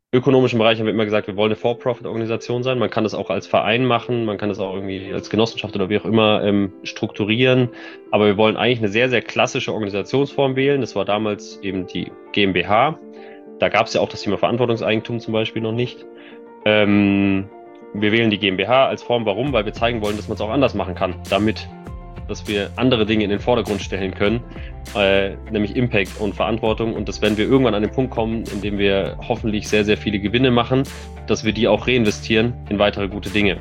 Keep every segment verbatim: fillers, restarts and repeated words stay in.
ökonomischen Bereich haben wir immer gesagt, wir wollen eine For-Profit-Organisation sein. Man kann das auch als Verein machen, man kann das auch irgendwie als Genossenschaft oder wie auch immer ähm, strukturieren. Aber wir wollen eigentlich eine sehr, sehr klassische Organisationsform wählen. Das war damals eben die GmbH. Da gab es ja auch das Thema Verantwortungseigentum zum Beispiel noch nicht. Ähm, Wir wählen die GmbH als Form. Warum? Weil wir zeigen wollen, dass man es auch anders machen kann. Damit, dass wir andere Dinge in den Vordergrund stellen können, äh, nämlich Impact und Verantwortung. Und dass, wenn wir irgendwann an den Punkt kommen, in dem wir hoffentlich sehr, sehr viele Gewinne machen, dass wir die auch reinvestieren in weitere gute Dinge.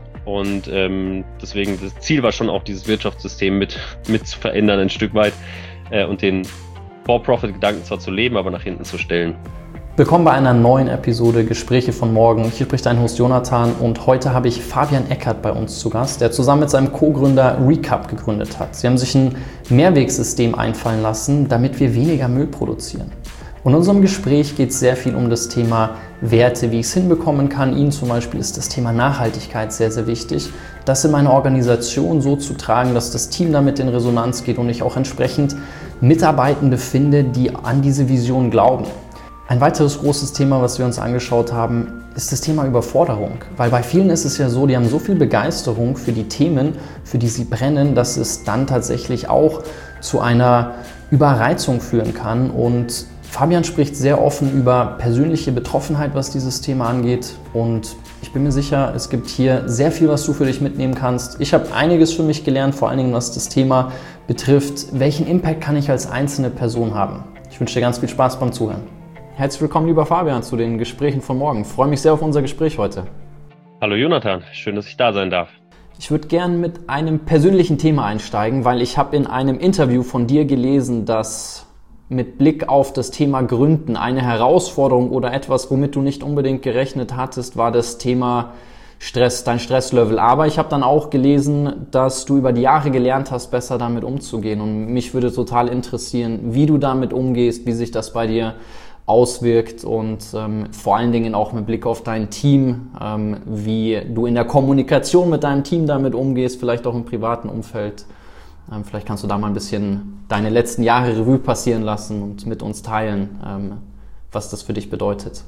Und ähm, deswegen, das Ziel war schon auch, dieses Wirtschaftssystem mit, mit zu verändern ein Stück weit äh, und den For-Profit-Gedanken zwar zu leben, aber nach hinten zu stellen. Willkommen bei einer neuen Episode Gespräche von morgen. Hier spricht dein Host Jonathan und heute habe ich Fabian Eckert bei uns zu Gast, der zusammen mit seinem Co-Gründer Recap gegründet hat. Sie haben sich ein Mehrwegsystem einfallen lassen, damit wir weniger Müll produzieren. Und in unserem Gespräch geht es sehr viel um das Thema Werte, wie ich es hinbekommen kann. Ihnen zum Beispiel ist das Thema Nachhaltigkeit sehr, sehr wichtig, das in meiner Organisation so zu tragen, dass das Team damit in Resonanz geht und ich auch entsprechend Mitarbeitende finde, die an diese Vision glauben. Ein weiteres großes Thema, was wir uns angeschaut haben, ist das Thema Überforderung. Weil bei vielen ist es ja so, die haben so viel Begeisterung für die Themen, für die sie brennen, dass es dann tatsächlich auch zu einer Überreizung führen kann. Und Fabian spricht sehr offen über persönliche Betroffenheit, was dieses Thema angeht. Und ich bin mir sicher, es gibt hier sehr viel, was du für dich mitnehmen kannst. Ich habe einiges für mich gelernt, vor allen Dingen was das Thema betrifft. Welchen Impact kann ich als einzelne Person haben? Ich wünsche dir ganz viel Spaß beim Zuhören. Herzlich willkommen, lieber Fabian, zu den Gesprächen von morgen. Ich freue mich sehr auf unser Gespräch heute. Hallo Jonathan, schön, dass ich da sein darf. Ich würde gern mit einem persönlichen Thema einsteigen, weil ich habe in einem Interview von dir gelesen, dass mit Blick auf das Thema Gründen eine Herausforderung oder etwas, womit du nicht unbedingt gerechnet hattest, war das Thema Stress, dein Stresslevel. Aber ich habe dann auch gelesen, dass du über die Jahre gelernt hast, besser damit umzugehen. Und mich würde total interessieren, wie du damit umgehst, wie sich das bei dir auswirkt und ähm, vor allen Dingen auch mit Blick auf dein Team, ähm, wie du in der Kommunikation mit deinem Team damit umgehst, vielleicht auch im privaten Umfeld. Ähm, vielleicht kannst du da mal ein bisschen deine letzten Jahre Revue passieren lassen und mit uns teilen, ähm, was das für dich bedeutet.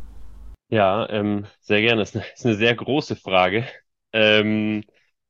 Ja, ähm, sehr gerne. Das ist eine, ist eine sehr große Frage. Ähm,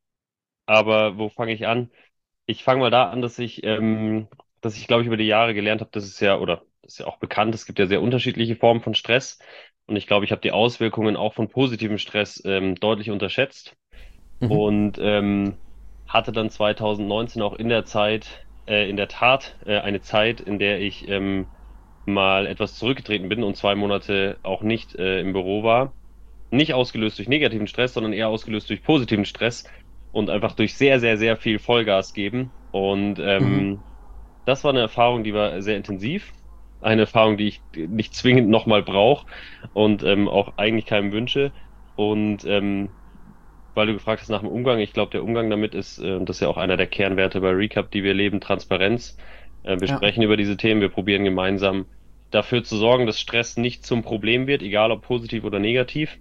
aber wo fange ich an? Ich fange mal da an, dass ich, ähm, dass ich, glaube ich, über die Jahre gelernt habe, dass es ja, oder das ist ja auch bekannt, es gibt ja sehr unterschiedliche Formen von Stress. Und ich glaube, ich habe die Auswirkungen auch von positivem Stress ähm, deutlich unterschätzt. Mhm. Und ähm, hatte dann zwanzig neunzehn auch in der Zeit, äh, in der Tat, äh, eine Zeit, in der ich ähm, mal etwas zurückgetreten bin und zwei Monate auch nicht äh, im Büro war. Nicht ausgelöst durch negativen Stress, sondern eher ausgelöst durch positiven Stress und einfach durch sehr, sehr, sehr viel Vollgas geben. Und Mhm. ähm, das war eine Erfahrung, die war sehr intensiv. Eine Erfahrung, die ich nicht zwingend nochmal brauche und ähm, auch eigentlich keinem wünsche. Und ähm, weil du gefragt hast nach dem Umgang, ich glaube, der Umgang damit ist, äh, das ist ja auch einer der Kernwerte bei Recap, die wir leben, Transparenz. Äh, wir Ja. sprechen über diese Themen, wir probieren gemeinsam dafür zu sorgen, dass Stress nicht zum Problem wird, egal ob positiv oder negativ.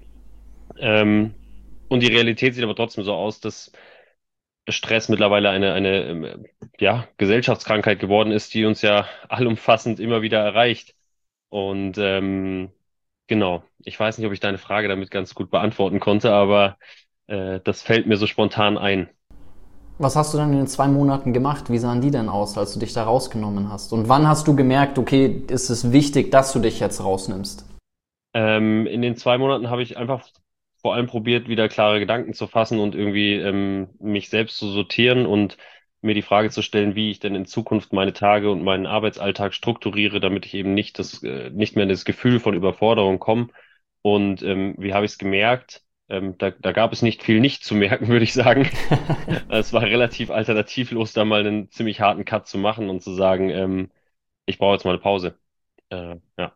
Ähm, und die Realität sieht aber trotzdem so aus, dass Stress mittlerweile eine, eine, ähm, ja, Gesellschaftskrankheit geworden ist, die uns ja allumfassend immer wieder erreicht. Und ähm, genau, ich weiß nicht, ob ich deine Frage damit ganz gut beantworten konnte, aber äh, das fällt mir so spontan ein. Was hast du dann in den zwei Monaten gemacht? Wie sahen die denn aus, als du dich da rausgenommen hast? Und wann hast du gemerkt, okay, ist es wichtig, dass du dich jetzt rausnimmst? Ähm, in den zwei Monaten habe ich einfach vor allem probiert, wieder klare Gedanken zu fassen und irgendwie ähm, mich selbst zu sortieren und mir die Frage zu stellen, wie ich denn in Zukunft meine Tage und meinen Arbeitsalltag strukturiere, damit ich eben nicht das, äh, nicht mehr in das Gefühl von Überforderung komme. Und ähm, wie habe ich es gemerkt? Ähm, da, da gab es nicht viel nicht zu merken, würde ich sagen. Es war relativ alternativlos, da mal einen ziemlich harten Cut zu machen und zu sagen, ähm, ich brauche jetzt mal eine Pause. Äh, ja.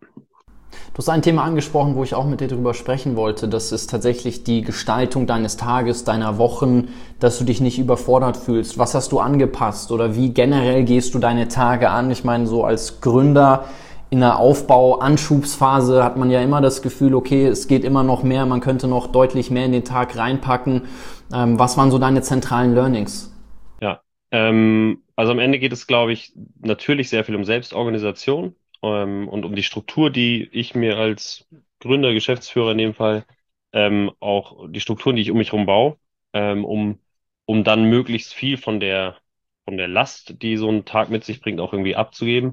Du hast ein Thema angesprochen, wo ich auch mit dir drüber sprechen wollte. Das ist tatsächlich die Gestaltung deines Tages, deiner Wochen, dass du dich nicht überfordert fühlst. Was hast du angepasst oder wie generell gehst du deine Tage an? Ich meine, so als Gründer in der Aufbau-Anschubsphase hat man ja immer das Gefühl, okay, es geht immer noch mehr, man könnte noch deutlich mehr in den Tag reinpacken. Ähm, was waren so deine zentralen Learnings? Ja, ähm, also am Ende geht es, glaube ich, natürlich sehr viel um Selbstorganisation, ähm, und um die Struktur, die ich mir als Gründer, Geschäftsführer in dem Fall, ähm, auch die Strukturen, die ich um mich herum baue, ähm, um, um dann möglichst viel von der, von der Last, die so ein Tag mit sich bringt, auch irgendwie abzugeben.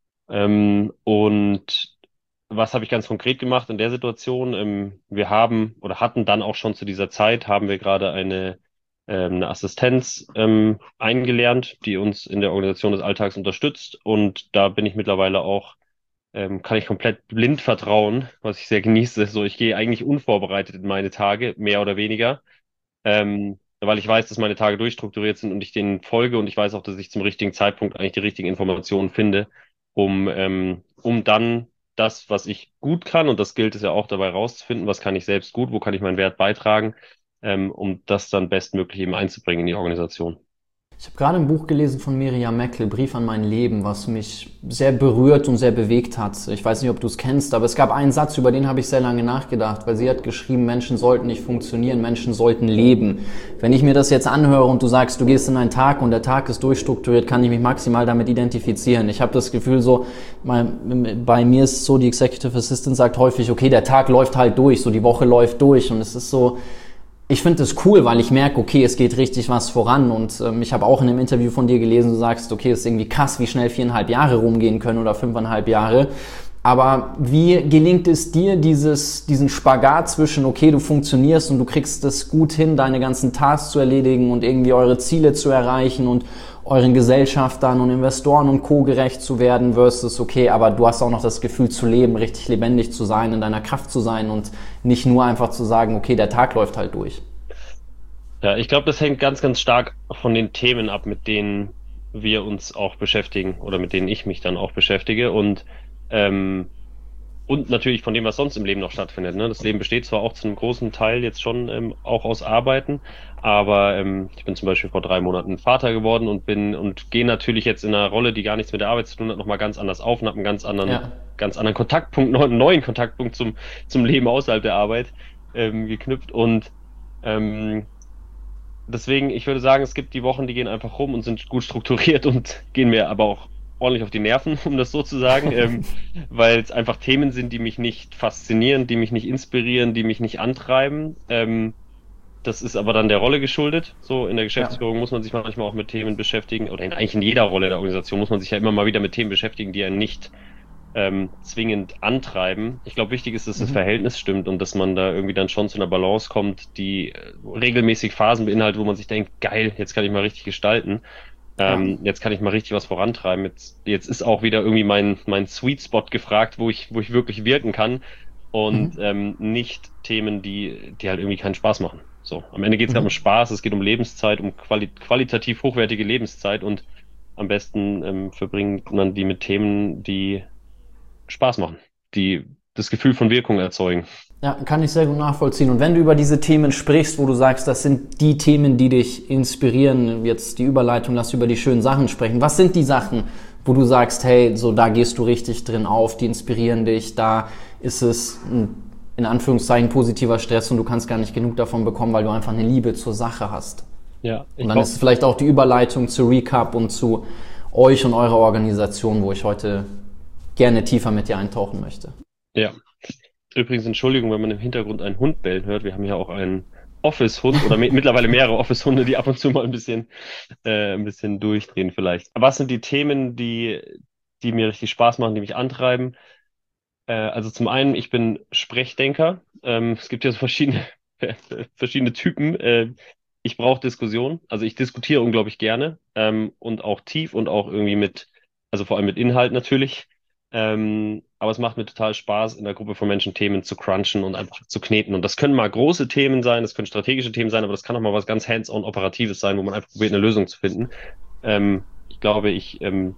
Ähm, und was habe ich ganz konkret gemacht in der Situation? Ähm, wir haben oder hatten dann auch schon zu dieser Zeit, haben wir gerade eine, ähm, eine Assistenz ähm, eingelernt, die uns in der Organisation des Alltags unterstützt. Und da bin ich mittlerweile auch, ähm, kann ich komplett blind vertrauen, was ich sehr genieße. So, ich gehe eigentlich unvorbereitet in meine Tage, mehr oder weniger, ähm, weil ich weiß, dass meine Tage durchstrukturiert sind und ich denen folge und ich weiß auch, dass ich zum richtigen Zeitpunkt eigentlich die richtigen Informationen finde, um, ähm, um dann das, was ich gut kann, und das gilt es ja auch dabei rauszufinden, was kann ich selbst gut, wo kann ich meinen Wert beitragen, ähm, um das dann bestmöglich eben einzubringen in die Organisation. Ich habe gerade ein Buch gelesen von Miriam Meckle, Brief an mein Leben, was mich sehr berührt und sehr bewegt hat. Ich weiß nicht, ob du es kennst, aber es gab einen Satz, über den habe ich sehr lange nachgedacht, weil sie hat geschrieben, Menschen sollten nicht funktionieren, Menschen sollten leben. Wenn ich mir das jetzt anhöre und du sagst, du gehst in einen Tag und der Tag ist durchstrukturiert, kann ich mich maximal damit identifizieren. Ich habe das Gefühl so, bei mir ist es so, die Executive Assistant sagt häufig, okay, der Tag läuft halt durch, so die Woche läuft durch und es ist so, ich finde das cool, weil ich merke, okay, es geht richtig was voran und ähm, ich habe auch in einem Interview von dir gelesen, du sagst, okay, es ist irgendwie krass, wie schnell viereinhalb Jahre rumgehen können oder fünfeinhalb Jahre. Aber wie gelingt es dir, dieses, diesen Spagat zwischen, okay, du funktionierst und du kriegst es gut hin, deine ganzen Tasks zu erledigen und irgendwie eure Ziele zu erreichen und euren Gesellschaftern und Investoren und Co. gerecht zu werden versus, okay, aber du hast auch noch das Gefühl zu leben, richtig lebendig zu sein, in deiner Kraft zu sein und nicht nur einfach zu sagen, okay, der Tag läuft halt durch. Ja, ich glaube, das hängt ganz, ganz stark von den Themen ab, mit denen wir uns auch beschäftigen oder mit denen ich mich dann auch beschäftige und ähm, Und natürlich von dem, was sonst im Leben noch stattfindet. Ne? Das Leben besteht zwar auch zu einem großen Teil jetzt schon ähm, auch aus Arbeiten, aber ähm, ich bin zum Beispiel vor drei Monaten Vater geworden und bin und gehe natürlich jetzt in einer Rolle, die gar nichts mit der Arbeit zu tun hat, nochmal ganz anders auf und habe einen ganz anderen, Ja. ganz anderen Kontaktpunkt, noch einen neuen Kontaktpunkt zum, zum Leben außerhalb der Arbeit ähm, geknüpft. Und ähm, deswegen, ich würde sagen, es gibt die Wochen, die gehen einfach rum und sind gut strukturiert und gehen mir aber auch ordentlich auf die Nerven, um das so zu sagen, ähm, weil es einfach Themen sind, die mich nicht faszinieren, die mich nicht inspirieren, die mich nicht antreiben. Ähm, das ist aber dann der Rolle geschuldet. So in der Ja. Geschäftsführung muss man sich manchmal auch mit Themen beschäftigen, oder in, eigentlich in jeder Rolle der Organisation muss man sich ja immer mal wieder mit Themen beschäftigen, die einen nicht ähm, zwingend antreiben. Ich glaube, wichtig ist, dass das Mhm. Verhältnis stimmt und dass man da irgendwie dann schon zu einer Balance kommt, die äh, regelmäßig Phasen beinhaltet, wo man sich denkt, geil, jetzt kann ich mal richtig gestalten. Ja. Ähm, jetzt kann ich mal richtig was vorantreiben. Jetzt, jetzt ist auch wieder irgendwie mein, mein Sweet Spot gefragt, wo ich, wo ich wirklich wirken kann und Mhm. ähm, nicht Themen, die, die halt irgendwie keinen Spaß machen. So, am Ende geht es gerade um Mhm. Spaß, es geht um Lebenszeit, um quali qualitativ hochwertige Lebenszeit und am besten ähm, verbringt man die mit Themen, die Spaß machen, die das Gefühl von Wirkung erzeugen. Ja, kann ich sehr gut nachvollziehen. Und wenn du über diese Themen sprichst, wo du sagst, das sind die Themen, die dich inspirieren, jetzt die Überleitung, lass über die schönen Sachen sprechen. Was sind die Sachen, wo du sagst, hey, so da gehst du richtig drin auf, die inspirieren dich, da ist es ein, in Anführungszeichen positiver Stress und du kannst gar nicht genug davon bekommen, weil du einfach eine Liebe zur Sache hast. Ja, Und ich dann ist glaube, es vielleicht auch die Überleitung zu Recap und zu euch und eurer Organisation, wo ich heute gerne tiefer mit dir eintauchen möchte. ja. Übrigens, Entschuldigung, wenn man im Hintergrund einen Hund bellen hört. Wir haben ja auch einen Office-Hund oder me mittlerweile mehrere Office-Hunde, die ab und zu mal ein bisschen, äh, ein bisschen durchdrehen vielleicht. Was sind die Themen, die, die mir richtig Spaß machen, die mich antreiben? Äh, also zum einen, ich bin Sprechdenker. Ähm, es gibt ja so verschiedene, verschiedene Typen. Äh, ich brauche Diskussion. Also ich diskutiere unglaublich gerne ähm, und auch tief und auch irgendwie mit, also vor allem mit Inhalt natürlich. Ähm, aber es macht mir total Spaß, in der Gruppe von Menschen Themen zu crunchen und einfach zu kneten. Und das können mal große Themen sein, das können strategische Themen sein, aber das kann auch mal was ganz hands-on Operatives sein, wo man einfach probiert, eine Lösung zu finden. Ähm, ich glaube, ich ähm,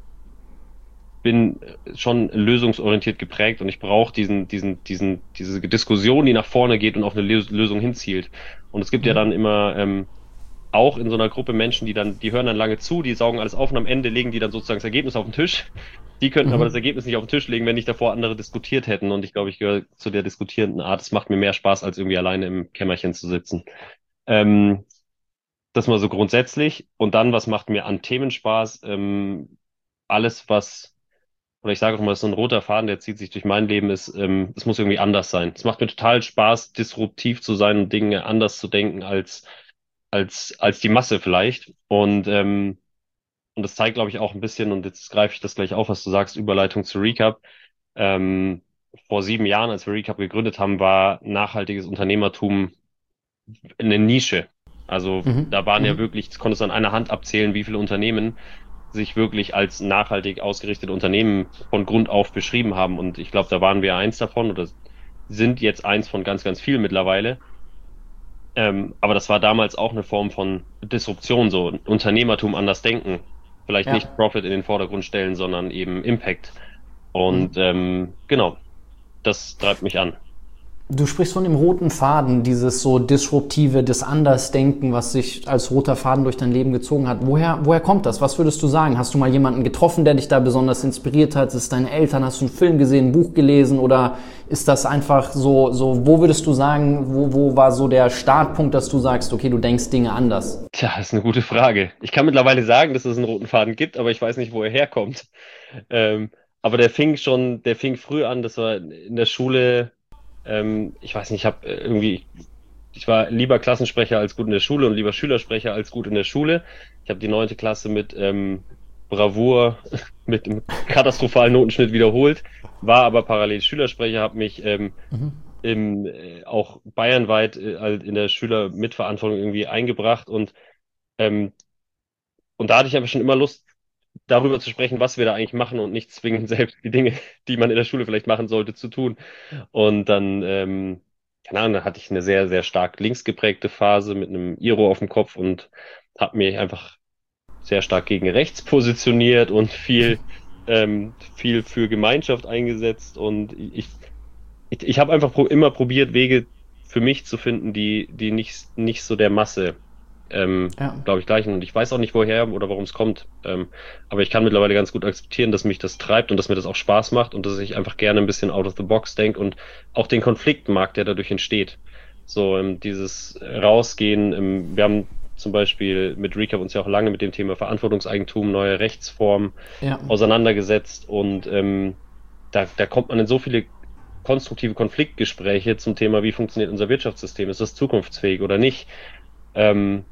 bin schon lösungsorientiert geprägt und ich brauche diesen, diesen, diesen, diese Diskussion, die nach vorne geht und auf eine Lös- Lösung hinzielt. Und es gibt ja dann immer ähm, auch in so einer Gruppe Menschen, die dann, die hören dann lange zu, die saugen alles auf und am Ende legen die dann sozusagen das Ergebnis auf den Tisch. Die könnten aber das Mhm. Ergebnis nicht auf den Tisch legen, wenn nicht davor andere diskutiert hätten. Und ich glaube, ich gehöre zu der diskutierenden Art. Es macht mir mehr Spaß, als irgendwie alleine im Kämmerchen zu sitzen. Ähm, das mal so grundsätzlich. Und dann, was macht mir an Themen Spaß? Ähm, alles, was oder ich sage auch mal, so ein roter Faden, der zieht sich durch mein Leben, ist, ähm, es muss irgendwie anders sein. Es macht mir total Spaß, disruptiv zu sein und Dinge anders zu denken als, als, als die Masse vielleicht. Und, ähm, und das zeigt, glaube ich, auch ein bisschen, und jetzt greife ich das gleich auf, was du sagst, Überleitung zu Recap. Ähm, vor sieben Jahren, als wir Recap gegründet haben, war nachhaltiges Unternehmertum eine Nische. Also Mhm. da waren ja Mhm. wirklich, das konntest du an einer Hand abzählen, wie viele Unternehmen sich wirklich als nachhaltig ausgerichtete Unternehmen von Grund auf beschrieben haben. Und ich glaube, da waren wir eins davon oder sind jetzt eins von ganz, ganz vielen mittlerweile. Ähm, aber das war damals auch eine Form von Disruption, so Unternehmertum anders denken. Vielleicht Ja. nicht Profit in den Vordergrund stellen, sondern eben Impact. Und Mhm. ähm, genau, das treibt mich an. Du sprichst von dem roten Faden, dieses so disruptive, das Andersdenken, was sich als roter Faden durch dein Leben gezogen hat. Woher, woher kommt das? Was würdest du sagen? Hast du mal jemanden getroffen, der dich da besonders inspiriert hat? Ist es deine Eltern? Hast du einen Film gesehen, ein Buch gelesen? Oder ist das einfach so, so, wo würdest du sagen, wo, wo war so der Startpunkt, dass du sagst, okay, du denkst Dinge anders? Tja, das ist eine gute Frage. Ich kann mittlerweile sagen, dass es einen roten Faden gibt, aber ich weiß nicht, wo er herkommt. Ähm, aber der fing schon, der fing früh an. Das war in der Schule. Ähm, ich weiß nicht, ich habe irgendwie, ich war lieber Klassensprecher als gut in der Schule und lieber Schülersprecher als gut in der Schule. Ich habe die neunte Klasse mit ähm, Bravour, mit einem katastrophalen Notenschnitt wiederholt, war aber parallel Schülersprecher, habe mich ähm, im, äh, auch bayernweit äh, halt in der Schülermitverantwortung irgendwie eingebracht und ähm, und da hatte ich einfach schon immer Lust, darüber zu sprechen, was wir da eigentlich machen und nicht zwingend selbst die Dinge, die man in der Schule vielleicht machen sollte, zu tun. Und dann, ähm, keine Ahnung, da hatte ich eine sehr, sehr stark links geprägte Phase mit einem Iro auf dem Kopf und habe mich einfach sehr stark gegen rechts positioniert und viel, ähm, viel für Gemeinschaft eingesetzt. Und ich, ich, ich habe einfach pro immer probiert, Wege für mich zu finden, die, die nicht, nicht so der Masse ähm, Ja. glaube ich, gleichen. Und ich weiß auch nicht, woher oder warum es kommt. Ähm, aber ich kann mittlerweile ganz gut akzeptieren, dass mich das treibt und dass mir das auch Spaß macht und dass ich einfach gerne ein bisschen out of the box denke und auch den Konflikt mag, der dadurch entsteht. So, ähm, dieses Rausgehen. Ähm, wir haben zum Beispiel mit Recap uns ja auch lange mit dem Thema Verantwortungseigentum, neue Rechtsformen Ja. auseinandergesetzt und ähm, da, da kommt man in so viele konstruktive Konfliktgespräche zum Thema, wie funktioniert unser Wirtschaftssystem, ist das zukunftsfähig oder nicht. Ähm,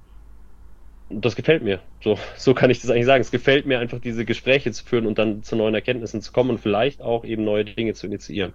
das gefällt mir. So, so kann ich das eigentlich sagen. Es gefällt mir einfach, diese Gespräche zu führen und dann zu neuen Erkenntnissen zu kommen und vielleicht auch eben neue Dinge zu initiieren.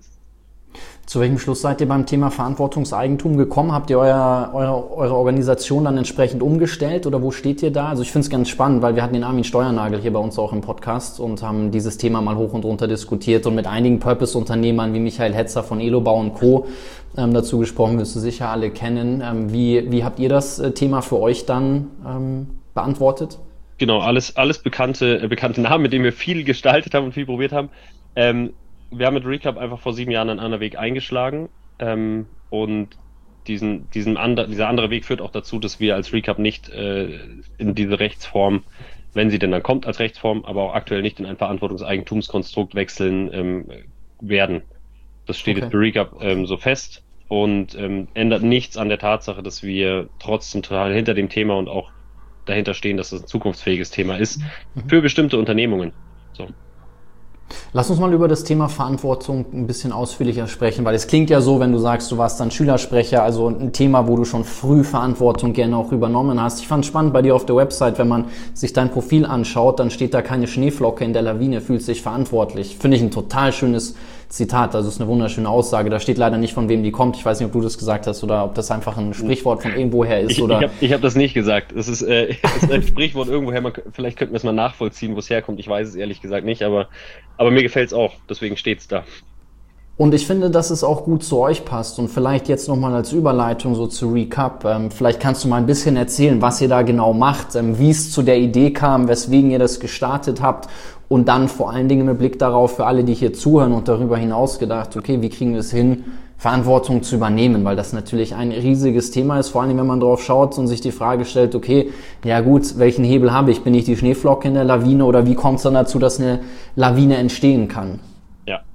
Zu welchem Schluss seid ihr beim Thema Verantwortungseigentum gekommen? Habt ihr euer, eure, eure Organisation dann entsprechend umgestellt oder wo steht ihr da? Also ich finde es ganz spannend, weil wir hatten den Armin Steuernagel hier bei uns auch im Podcast und haben dieses Thema mal hoch und runter diskutiert und mit einigen Purpose-Unternehmern wie Michael Hetzer von Elobau und Co. Ähm, dazu gesprochen, wirst du sicher alle kennen. Ähm, wie, wie habt ihr das Thema für euch dann ähm, beantwortet? Genau, alles, alles bekannte, äh, bekannte Namen, mit denen wir viel gestaltet haben und viel probiert haben. Ähm, wir haben mit Recap einfach vor sieben Jahren einen anderen Weg eingeschlagen. Ähm, und diesen, diesen ander, dieser andere Weg führt auch dazu, dass wir als Recap nicht äh, in diese Rechtsform, wenn sie denn dann kommt als Rechtsform, aber auch aktuell nicht in ein Verantwortungseigentumskonstrukt wechseln ähm, werden. Das steht jetzt Okay. für Recap ähm, so fest und ähm, ändert nichts an der Tatsache, dass wir trotzdem total hinter dem Thema und auch dahinter stehen, dass das ein zukunftsfähiges Thema ist für bestimmte Unternehmungen. So. Lass uns mal über das Thema Verantwortung ein bisschen ausführlicher sprechen, weil es klingt ja so, wenn du sagst, du warst dann Schülersprecher, also ein Thema, wo du schon früh Verantwortung gerne auch übernommen hast. Ich fand es spannend bei dir auf der Website, wenn man sich dein Profil anschaut, dann steht da keine Schneeflocke in der Lawine, fühlt sich verantwortlich. Finde ich ein total schönes Zitat, also es ist eine wunderschöne Aussage. Da steht leider nicht, von wem die kommt. Ich weiß nicht, ob du das gesagt hast oder ob das einfach ein Sprichwort von irgendwoher ist. Ich, Oder ich habe ich hab das nicht gesagt. Es ist, äh, es ist ein Sprichwort irgendwoher. Man, vielleicht könnten wir es mal nachvollziehen, wo es herkommt. Ich weiß es ehrlich gesagt nicht, aber, aber mir gefällt es auch. Deswegen steht es da. Und ich finde, dass es auch gut zu euch passt. Und vielleicht jetzt nochmal als Überleitung so zu Recap. Ähm, vielleicht kannst du mal ein bisschen erzählen, was ihr da genau macht, ähm, wie es zu der Idee kam, weswegen ihr das gestartet habt. Und dann vor allen Dingen mit Blick darauf für alle, die hier zuhören und darüber hinaus gedacht, okay, wie kriegen wir es hin, Verantwortung zu übernehmen? Weil das natürlich ein riesiges Thema ist, vor allem wenn man drauf schaut und sich die Frage stellt, okay, ja gut, welchen Hebel habe ich? Bin ich die Schneeflocke in der Lawine oder wie kommt es dann dazu, dass eine Lawine entstehen kann? Ja.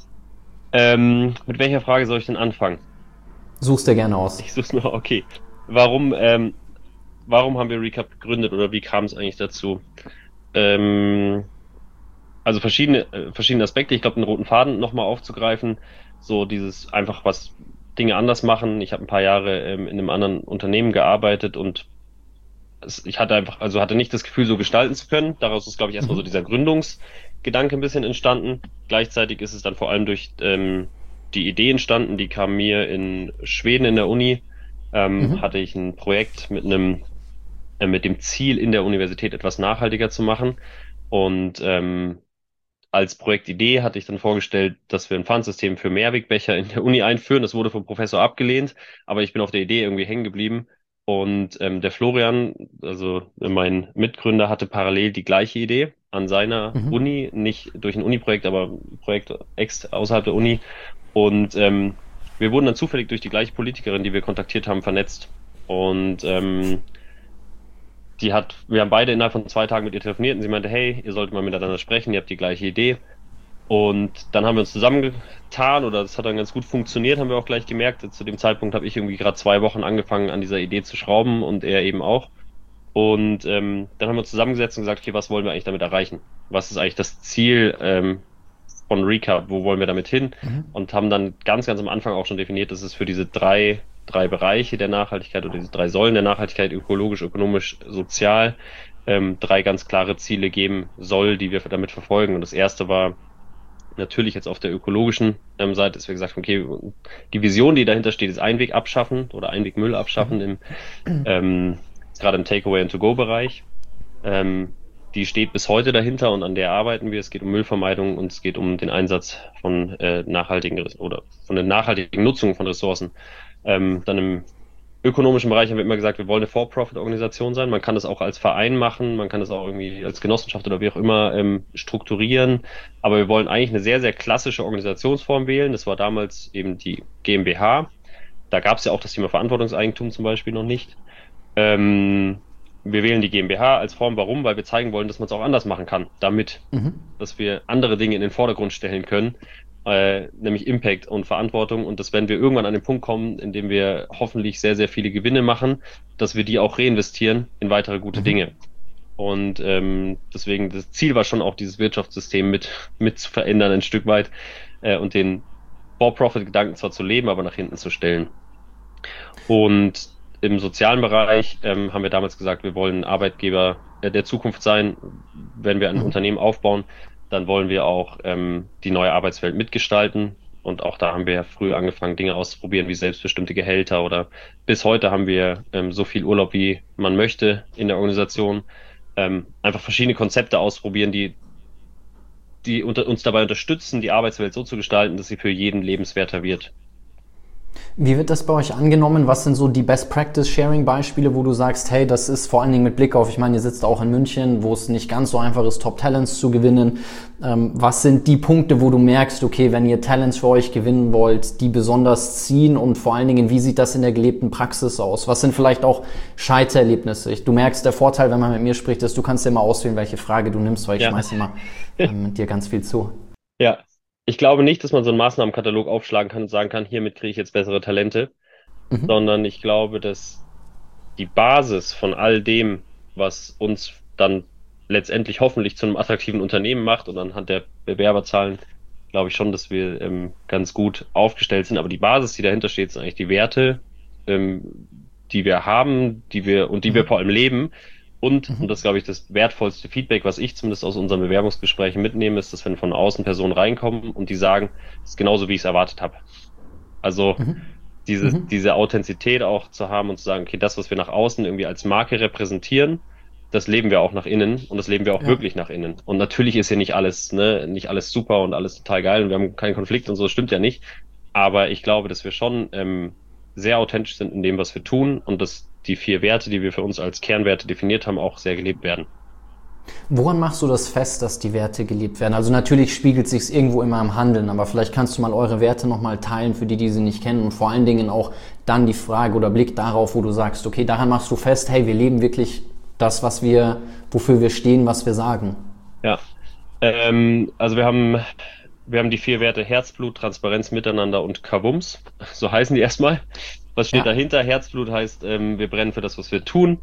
Ähm, mit welcher Frage soll ich denn anfangen? Such's dir gerne aus. Ich suche nur, okay. Warum, ähm, warum haben wir Recap gegründet oder wie kam es eigentlich dazu? Ähm, Also verschiedene, äh, verschiedene Aspekte. Ich glaube, den roten Faden nochmal aufzugreifen, so dieses einfach was Dinge anders machen. Ich habe ein paar Jahre ähm, in einem anderen Unternehmen gearbeitet und es, ich hatte einfach, also hatte nicht das Gefühl, so gestalten zu können. Daraus ist, glaube ich, erstmal so Mhm. dieser Gründungsgedanke ein bisschen entstanden. Gleichzeitig ist es dann vor allem durch ähm, die Idee entstanden, die kam mir in Schweden in der Uni. Ähm, Mhm. hatte ich ein Projekt mit einem, äh, mit dem Ziel, in der Universität etwas nachhaltiger zu machen. Und ähm, als Projektidee hatte ich dann vorgestellt, dass wir ein Pfandsystem für Mehrwegbecher in der Uni einführen. Das wurde vom Professor abgelehnt, aber ich bin auf der Idee irgendwie hängen geblieben. Und ähm, der Florian, also mein Mitgründer, hatte parallel die gleiche Idee an seiner Mhm. Uni, nicht durch ein Uni-Projekt, aber ein Projekt ex außerhalb der Uni. Und ähm, wir wurden dann zufällig durch die gleiche Politikerin, die wir kontaktiert haben, vernetzt. Und ähm, die hat, wir haben beide innerhalb von zwei Tagen mit ihr telefoniert und sie meinte, hey, ihr solltet mal miteinander sprechen, ihr habt die gleiche Idee. Und dann haben wir uns zusammengetan oder das hat dann ganz gut funktioniert, haben wir auch gleich gemerkt. Zu dem Zeitpunkt habe ich irgendwie gerade zwei Wochen angefangen, an dieser Idee zu schrauben und er eben auch. Und ähm, dann haben wir uns zusammengesetzt und gesagt, okay, was wollen wir eigentlich damit erreichen? Was ist eigentlich das Ziel ähm, von Recap? Wo wollen wir damit hin? Mhm. Und haben dann ganz, ganz am Anfang auch schon definiert, dass es für diese drei, drei Bereiche der Nachhaltigkeit oder diese drei Säulen der Nachhaltigkeit, ökologisch, ökonomisch, sozial, ähm, drei ganz klare Ziele geben soll, die wir damit verfolgen. Und das erste war natürlich jetzt auf der ökologischen ähm, Seite, dass wir gesagt haben, okay, die Vision, die dahinter steht, ist Einweg abschaffen oder Einwegmüll abschaffen im ähm, gerade im Takeaway- und To-Go-Bereich. Ähm, die steht bis heute dahinter und an der arbeiten wir. Es geht um Müllvermeidung und es geht um den Einsatz von äh, nachhaltigen Res- oder von der nachhaltigen Nutzung von Ressourcen. Ähm, dann im ökonomischen Bereich haben wir immer gesagt, wir wollen eine For-Profit-Organisation sein. Man kann das auch als Verein machen, man kann das auch irgendwie als Genossenschaft oder wie auch immer ähm, strukturieren. Aber wir wollen eigentlich eine sehr, sehr klassische Organisationsform wählen. Das war damals eben die GmbH. Da gab es ja auch das Thema Verantwortungseigentum zum Beispiel noch nicht. Ähm, Wir wählen die GmbH als Form. Warum? Weil wir zeigen wollen, dass man es auch anders machen kann. Damit, Mhm. dass wir andere Dinge in den Vordergrund stellen können, äh, nämlich Impact und Verantwortung. Und dass, wenn wir irgendwann an den Punkt kommen, in dem wir hoffentlich sehr, sehr viele Gewinne machen, dass wir die auch reinvestieren in weitere gute Mhm. Dinge. Und ähm, deswegen, das Ziel war schon auch, dieses Wirtschaftssystem mit, mit zu verändern, ein Stück weit, äh, und den For-Profit-Gedanken zwar zu leben, aber nach hinten zu stellen. Und im sozialen Bereich ähm, haben wir damals gesagt, wir wollen Arbeitgeber äh, der Zukunft sein. Wenn wir ein Mhm. Unternehmen aufbauen, dann wollen wir auch ähm, die neue Arbeitswelt mitgestalten. Und auch da haben wir ja früh angefangen, Dinge auszuprobieren, wie selbstbestimmte Gehälter oder bis heute haben wir ähm, so viel Urlaub, wie man möchte in der Organisation. Ähm, einfach verschiedene Konzepte ausprobieren, die, die unter, uns dabei unterstützen, die Arbeitswelt so zu gestalten, dass sie für jeden lebenswerter wird. Wie wird das bei euch angenommen? Was sind so die Best-Practice-Sharing-Beispiele, wo du sagst, hey, das ist vor allen Dingen mit Blick auf, ich meine, ihr sitzt auch in München, wo es nicht ganz so einfach ist, Top-Talents zu gewinnen. Ähm, was sind die Punkte, wo du merkst, okay, wenn ihr Talents für euch gewinnen wollt, die besonders ziehen und vor allen Dingen, wie sieht das in der gelebten Praxis aus? Was sind vielleicht auch Scheitererlebnisse? Du merkst, der Vorteil, wenn man mit mir spricht, ist, du kannst dir immer auswählen, welche Frage du nimmst, weil ich Ja. schmeiße immer ähm, mit dir ganz viel zu. Ja, ich glaube nicht, dass man so einen Maßnahmenkatalog aufschlagen kann und sagen kann, hiermit kriege ich jetzt bessere Talente, Mhm. sondern ich glaube, dass die Basis von all dem, was uns dann letztendlich hoffentlich zu einem attraktiven Unternehmen macht und anhand der Bewerberzahlen glaube ich schon, dass wir ähm, ganz gut aufgestellt sind. Aber die Basis, die dahinter steht, sind eigentlich die Werte, ähm, die wir haben, die wir und die wir Mhm. vor allem leben. Und, und Mhm. das glaube ich, das wertvollste Feedback, was ich zumindest aus unseren Bewerbungsgesprächen mitnehme, ist, dass wenn von außen Personen reinkommen und die sagen, es ist genauso, wie ich es erwartet habe. Also Mhm. diese, Mhm. diese Authentizität auch zu haben und zu sagen, okay, das, was wir nach außen irgendwie als Marke repräsentieren, das leben wir auch nach innen und das leben wir auch Ja. wirklich nach innen. Und natürlich ist hier nicht alles, ne, nicht alles super und alles total geil und wir haben keinen Konflikt und so, das stimmt ja nicht. Aber ich glaube, dass wir schon ähm, sehr authentisch sind in dem, was wir tun und dass die vier Werte, die wir für uns als Kernwerte definiert haben, auch sehr gelebt werden. Woran machst du das fest, dass die Werte gelebt werden? Also natürlich spiegelt sich irgendwo immer im Handeln, aber vielleicht kannst du mal eure Werte nochmal teilen für die, die sie nicht kennen und vor allen Dingen auch dann die Frage oder Blick darauf, wo du sagst, okay, daran machst du fest, hey, wir leben wirklich das, was wir, wofür wir stehen, was wir sagen. Ja, ähm, also wir haben, wir haben die vier Werte Herzblut, Transparenz, Miteinander und Kavums. So heißen die erstmal. Was steht Ja. dahinter? Herzblut heißt, ähm, wir brennen für das, was wir tun.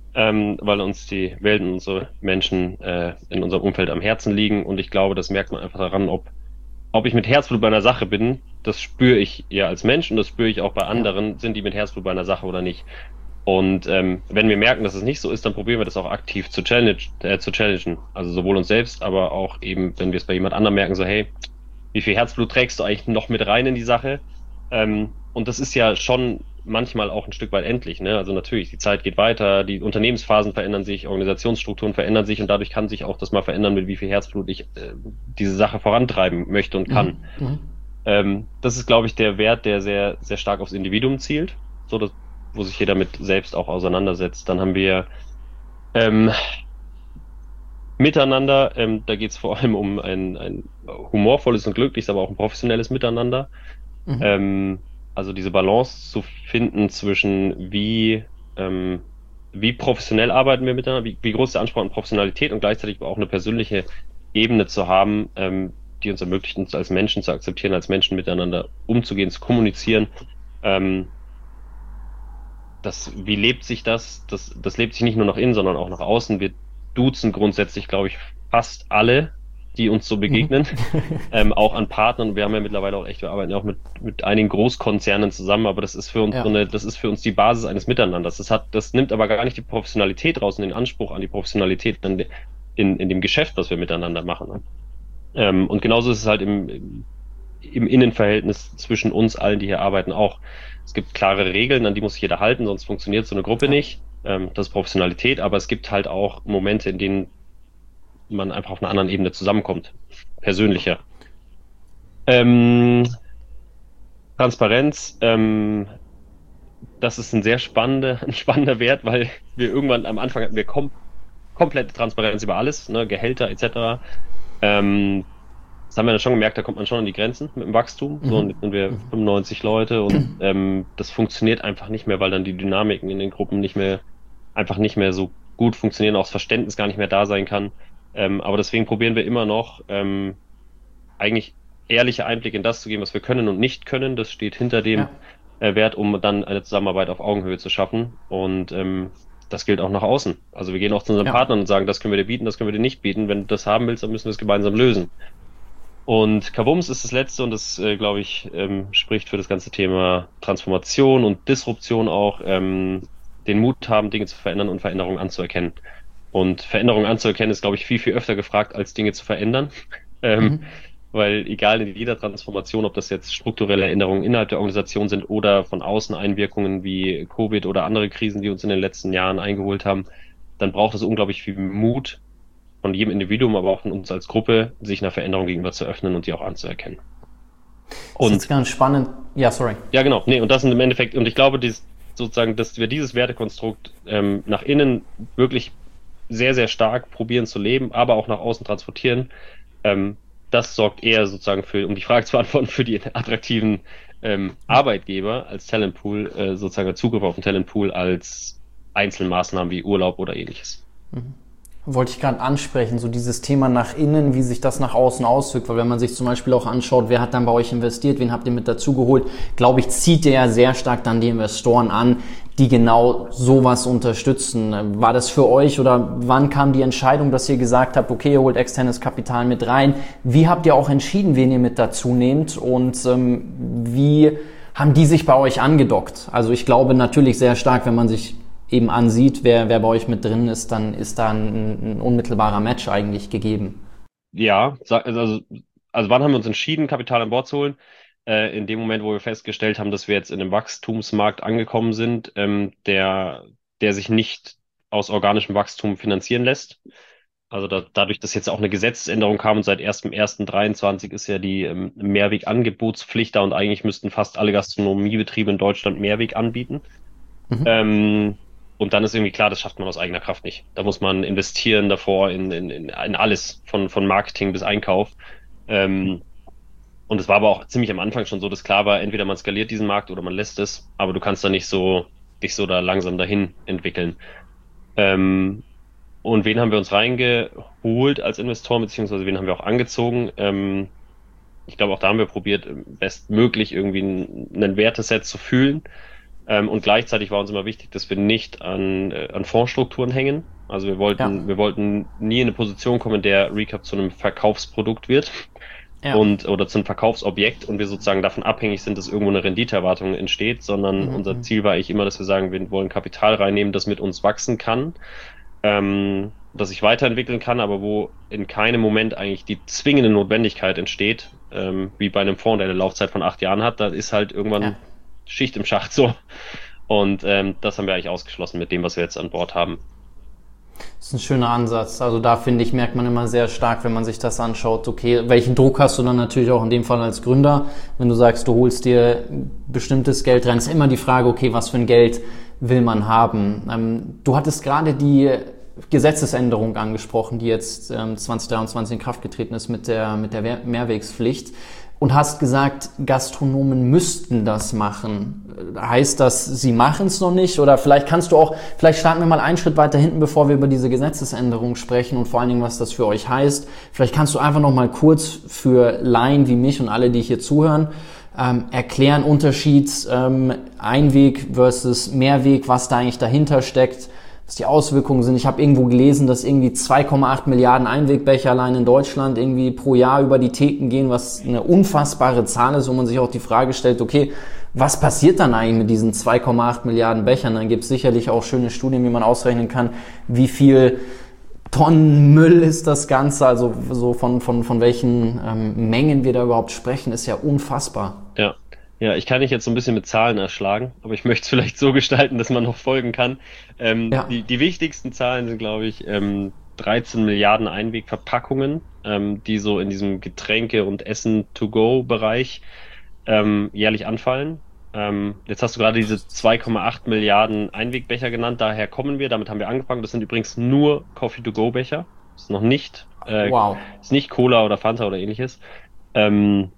ähm, weil uns die Welt und unsere Menschen äh, in unserem Umfeld am Herzen liegen. Und ich glaube, das merkt man einfach daran, ob, ob ich mit Herzblut bei einer Sache bin. Das spüre ich ja als Mensch und das spüre ich auch bei Ja. anderen, sind die mit Herzblut bei einer Sache oder nicht. Und ähm, wenn wir merken, dass es nicht so ist, dann probieren wir das auch aktiv zu challenge, äh, zu challengen. Also sowohl uns selbst, aber auch eben, wenn wir es bei jemand anderem merken, so hey, wie viel Herzblut trägst du eigentlich noch mit rein in die Sache? Ähm, und das ist ja schon manchmal auch ein Stück weit endlich, ne? Also natürlich, die Zeit geht weiter, die Unternehmensphasen verändern sich, Organisationsstrukturen verändern sich und dadurch kann sich auch das mal verändern, mit wie viel Herzblut ich äh, diese Sache vorantreiben möchte und Mhm. kann. Mhm. Ähm, das ist, glaube ich, der Wert, der sehr, sehr stark aufs Individuum zielt, so dass, wo sich jeder mit selbst auch auseinandersetzt. Dann haben wir ähm, Miteinander, ähm, da geht es vor allem um ein, ein humorvolles und glückliches, aber auch ein professionelles Miteinander. Mhm. Ähm, also diese Balance zu finden zwischen wie, ähm, wie professionell arbeiten wir miteinander, wie, wie groß ist der Anspruch an Professionalität und gleichzeitig auch eine persönliche Ebene zu haben, ähm, die uns ermöglicht, uns als Menschen zu akzeptieren, als Menschen miteinander umzugehen, zu kommunizieren. Ähm, das, wie lebt sich das? Das, das lebt sich nicht nur nach innen, sondern auch nach außen. Wir duzen grundsätzlich, glaube ich, fast alle, die uns so Mhm. begegnen, ähm, auch an Partnern. Wir haben ja mittlerweile auch echt, wir arbeiten ja auch mit, mit einigen Großkonzernen zusammen, aber das ist für uns so Ja. eine, das ist für uns die Basis eines Miteinanders. Das hat, das nimmt aber gar nicht die Professionalität raus und den Anspruch an die Professionalität in, in, in dem Geschäft, was wir miteinander machen. Ne? Ähm, und genauso ist es halt im, im, im Innenverhältnis zwischen uns allen, die hier arbeiten, auch. Es gibt klare Regeln, an die muss sich jeder halten, sonst funktioniert so eine Gruppe Ja. nicht. Ähm, das ist Professionalität, aber es gibt halt auch Momente, in denen man einfach auf einer anderen Ebene zusammenkommt. Persönlicher. Ähm, Transparenz, ähm, das ist ein sehr spannender, ein spannender Wert, weil wir irgendwann am Anfang hatten wir kom komplette Transparenz über alles, ne, Gehälter et cetera. Ähm, das haben wir dann schon gemerkt, da kommt man schon an die Grenzen mit dem Wachstum. So, und Mhm. jetzt sind wir fünfundneunzig Leute und ähm, das funktioniert einfach nicht mehr, weil dann die Dynamiken in den Gruppen nicht mehr, einfach nicht mehr so gut funktionieren, auch das Verständnis gar nicht mehr da sein kann. Ähm, aber deswegen probieren wir immer noch, ähm, eigentlich ehrliche Einblicke in das zu geben, was wir können und nicht können. Das steht hinter Ja. dem äh, Wert, um dann eine Zusammenarbeit auf Augenhöhe zu schaffen. Und ähm, das gilt auch nach außen. Also wir gehen auch zu unseren Ja. Partnern und sagen, das können wir dir bieten, das können wir dir nicht bieten. Wenn du das haben willst, dann müssen wir es gemeinsam lösen. Und Kavums ist das letzte und das, äh, glaube ich, ähm, spricht für das ganze Thema Transformation und Disruption auch, ähm, den Mut haben, Dinge zu verändern und Veränderungen anzuerkennen. Und Veränderungen anzuerkennen ist, glaube ich, viel, viel öfter gefragt, als Dinge zu verändern. Ähm, Mhm. weil egal in jeder Transformation, ob das jetzt strukturelle Änderungen innerhalb der Organisation sind oder von außen Einwirkungen wie Covid oder andere Krisen, die uns in den letzten Jahren eingeholt haben, dann braucht es unglaublich viel Mut von jedem Individuum, aber auch von uns als Gruppe, sich einer Veränderung gegenüber zu öffnen und die auch anzuerkennen. Ist jetzt Und ganz spannend. Ja, sorry. ja, genau, nee, und das sind im Endeffekt, und ich glaube, dies, sozusagen, dass wir dieses Wertekonstrukt ähm, nach innen wirklich sehr, sehr stark probieren zu leben, aber auch nach außen transportieren, ähm, das sorgt eher sozusagen für, um die Frage zu beantworten, für die attraktiven ähm, Arbeitgeber als Talentpool, äh, sozusagen als Zugriff auf den Talentpool als Einzelmaßnahmen wie Urlaub oder ähnliches. Wollte ich gerade ansprechen, so dieses Thema nach innen, wie sich das nach außen auswirkt, weil wenn man sich zum Beispiel auch anschaut, wer hat dann bei euch investiert, wen habt ihr mit dazu geholt, glaube ich, zieht der ja sehr stark dann die Investoren an, die genau sowas unterstützen. War das für euch oder wann kam die Entscheidung, dass ihr gesagt habt, okay, ihr holt externes Kapital mit rein? Wie habt ihr auch entschieden, wen ihr mit dazu nehmt und ähm, wie haben die sich bei euch angedockt? Also ich glaube natürlich sehr stark, wenn man sich eben ansieht, wer, wer bei euch mit drin ist, dann ist da ein, ein unmittelbarer Match eigentlich gegeben. Ja, sa- also, also wann haben wir uns entschieden, Kapital an Bord zu holen? Äh, in dem Moment, wo wir festgestellt haben, dass wir jetzt in einem Wachstumsmarkt angekommen sind, ähm, der, der sich nicht aus organischem Wachstum finanzieren lässt. Also da, dadurch, dass jetzt auch eine Gesetzesänderung kam und seit erster erster dreiundzwanzig ist ja die ähm, Mehrwegangebotspflicht da und eigentlich müssten fast alle Gastronomiebetriebe in Deutschland Mehrweg anbieten. Ähm, und dann ist irgendwie klar, das schafft man aus eigener Kraft nicht. Da muss man investieren davor in, in, in, in alles, von, von Marketing bis Einkauf. Ähm, und es war aber auch ziemlich am Anfang schon so, dass klar war, entweder man skaliert diesen Markt oder man lässt es, aber du kannst da nicht so, dich so da langsam dahin entwickeln. Ähm, und wen haben wir uns reingeholt als Investor, beziehungsweise wen haben wir auch angezogen? Ähm, ich glaube, auch da haben wir probiert, bestmöglich irgendwie ein, ein Werteset zu fühlen. Ähm, und gleichzeitig war uns immer wichtig, dass wir nicht an, äh, an Fondsstrukturen hängen. Also wir Ja, wollten, wir wollten nie in eine Position kommen, in der Recap zu einem Verkaufsprodukt wird ja. und oder zu einem Verkaufsobjekt und wir sozusagen davon abhängig sind, dass irgendwo eine Renditeerwartung entsteht, sondern Mhm, unser mhm. Ziel war eigentlich immer, dass wir sagen, wir wollen Kapital reinnehmen, das mit uns wachsen kann, ähm, das sich weiterentwickeln kann, aber wo in keinem Moment eigentlich die zwingende Notwendigkeit entsteht, ähm, wie bei einem Fonds, der eine Laufzeit von acht Jahren hat, da ist halt Ja. irgendwann Schicht im Schacht so. Und ähm, das haben wir eigentlich ausgeschlossen mit dem, was wir jetzt an Bord haben. Das ist ein schöner Ansatz. Also da finde ich, merkt man immer sehr stark, wenn man sich das anschaut, okay, welchen Druck hast du dann natürlich auch in dem Fall als Gründer, wenn du sagst, du holst dir bestimmtes Geld rein, ist immer die Frage, okay, was für ein Geld will man haben? Ähm, du hattest gerade die Gesetzesänderung angesprochen, die jetzt ähm, zwanzig dreiundzwanzig in Kraft getreten ist mit der, mit der Mehrwegspflicht. Und hast gesagt, Gastronomen müssten das machen. Heißt das, sie machen es noch nicht? Oder vielleicht kannst du auch, vielleicht starten wir mal einen Schritt weiter hinten, bevor wir über diese Gesetzesänderung sprechen und vor allen Dingen, was das für euch heißt. Vielleicht kannst du einfach noch mal kurz für Laien wie mich und alle, die hier zuhören, ähm, erklären Unterschied ähm, Einweg versus Mehrweg, was da eigentlich dahinter steckt, was die Auswirkungen sind. Ich habe irgendwo gelesen, dass irgendwie zwei Komma acht Milliarden Einwegbecher allein in Deutschland irgendwie pro Jahr über die Theken gehen, was eine unfassbare Zahl ist, wo man sich auch die Frage stellt, okay, was passiert dann eigentlich mit diesen zwei Komma acht Milliarden Bechern? Dann gibt es sicherlich auch schöne Studien, wie man ausrechnen kann, wie viel Tonnen Müll ist das Ganze, also so von, von, von welchen ähm, Mengen wir da überhaupt sprechen, ist ja unfassbar. Ja. Ja, ich kann dich jetzt so ein bisschen mit Zahlen erschlagen, aber ich möchte es vielleicht so gestalten, dass man noch folgen kann. Ähm, Ja, die, die wichtigsten Zahlen sind, glaube ich, ähm, dreizehn Milliarden Einwegverpackungen, ähm, die so in diesem Getränke- und Essen-to-go-Bereich ähm, jährlich anfallen. Ähm, jetzt hast du gerade diese zwei Komma acht Milliarden Einwegbecher genannt, daher kommen wir, damit haben wir angefangen. Das sind übrigens nur Coffee-to-go-Becher. Das ist noch nicht, äh, wow. ist nicht Cola oder Fanta oder ähnliches. Ähm,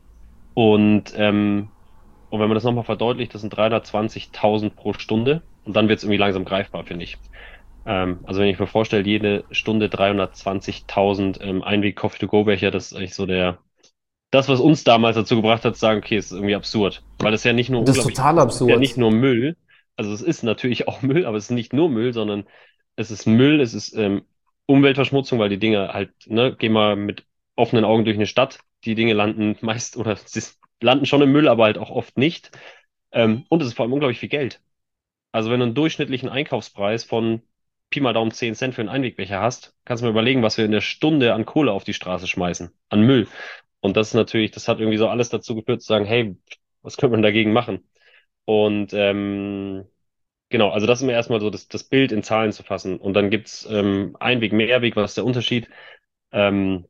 und ähm, und wenn man das nochmal verdeutlicht, das sind dreihundertzwanzigtausend pro Stunde. Und dann wird es irgendwie langsam greifbar, finde ich. Ähm, also wenn ich mir vorstelle, jede Stunde dreihundertzwanzigtausend ähm, Einweg-Coffee-to-go-Becher, das ist eigentlich so der, das, was uns damals dazu gebracht hat, zu sagen, okay, es ist irgendwie absurd. Weil das ja nicht nur Das ist unglaublich, total es ist ja nicht absurd. nur Müll. Also es ist natürlich auch Müll, aber es ist nicht nur Müll, sondern es ist Müll, es ist ähm, Umweltverschmutzung, weil die Dinge halt, ne, geh mal mit offenen Augen durch eine Stadt. Die Dinge landen meist oder sie landen schon im Müll, aber halt auch oft nicht. Ähm, und es ist vor allem unglaublich viel Geld. Also wenn du einen durchschnittlichen Einkaufspreis von Pi mal Daumen zehn Cent für einen Einwegbecher hast, kannst du mir überlegen, was wir in der Stunde an Kohle auf die Straße schmeißen, an Müll. Und das ist natürlich, das hat irgendwie so alles dazu geführt zu sagen, hey, was könnte man dagegen machen? Und ähm, genau, also das ist mir erstmal so das, das Bild in Zahlen zu fassen. Und dann gibt's ähm, Einweg, Mehrweg, was ist der Unterschied? Ähm,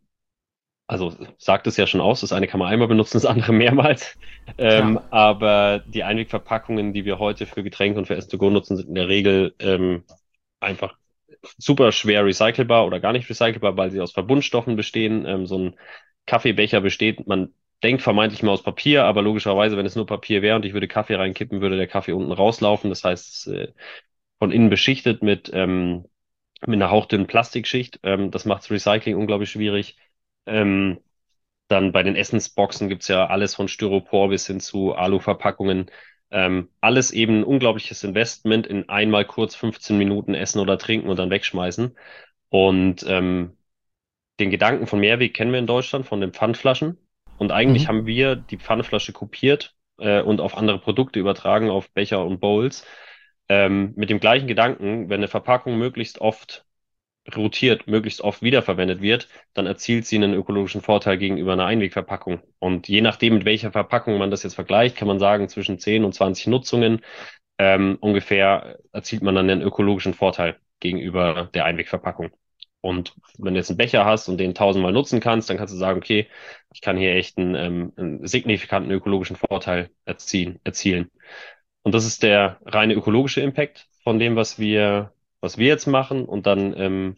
also sagt es ja schon aus, das eine kann man einmal benutzen, das andere mehrmals. Ähm, Klar. aber die Einwegverpackungen, die wir heute für Getränke und für Essen to go nutzen, sind in der Regel ähm, einfach super schwer recycelbar oder gar nicht recycelbar, weil sie aus Verbundstoffen bestehen. Ähm, so ein Kaffeebecher besteht, man denkt vermeintlich mal aus Papier, aber logischerweise, wenn es nur Papier wäre und ich würde Kaffee reinkippen, würde der Kaffee unten rauslaufen. Das heißt, äh, von innen beschichtet mit, ähm, mit einer hauchdünnen Plastikschicht. Ähm, das macht das Recycling unglaublich schwierig. Ähm, Dann bei den Essensboxen gibt's ja alles von Styropor bis hin zu Aluverpackungen. Ähm, alles eben ein unglaubliches Investment in einmal kurz fünfzehn Minuten essen oder trinken und dann wegschmeißen. Und ähm, den Gedanken von Mehrweg kennen wir in Deutschland von den Pfandflaschen. Und eigentlich Mhm. haben wir die Pfandflasche kopiert äh, und auf andere Produkte übertragen, auf Becher und Bowls. Ähm, mit dem gleichen Gedanken, wenn eine Verpackung möglichst oft rotiert, möglichst oft wiederverwendet wird, dann erzielt sie einen ökologischen Vorteil gegenüber einer Einwegverpackung. Und je nachdem, mit welcher Verpackung man das jetzt vergleicht, kann man sagen, zwischen zehn und zwanzig Nutzungen ähm, ungefähr erzielt man dann einen ökologischen Vorteil gegenüber der Einwegverpackung. Und wenn du jetzt einen Becher hast und den tausendmal nutzen kannst, dann kannst du sagen, okay, ich kann hier echt einen, ähm, einen signifikanten ökologischen Vorteil erzielen, erzielen. Und das ist der reine ökologische Impact von dem, was wir, was wir jetzt machen. Und dann ähm,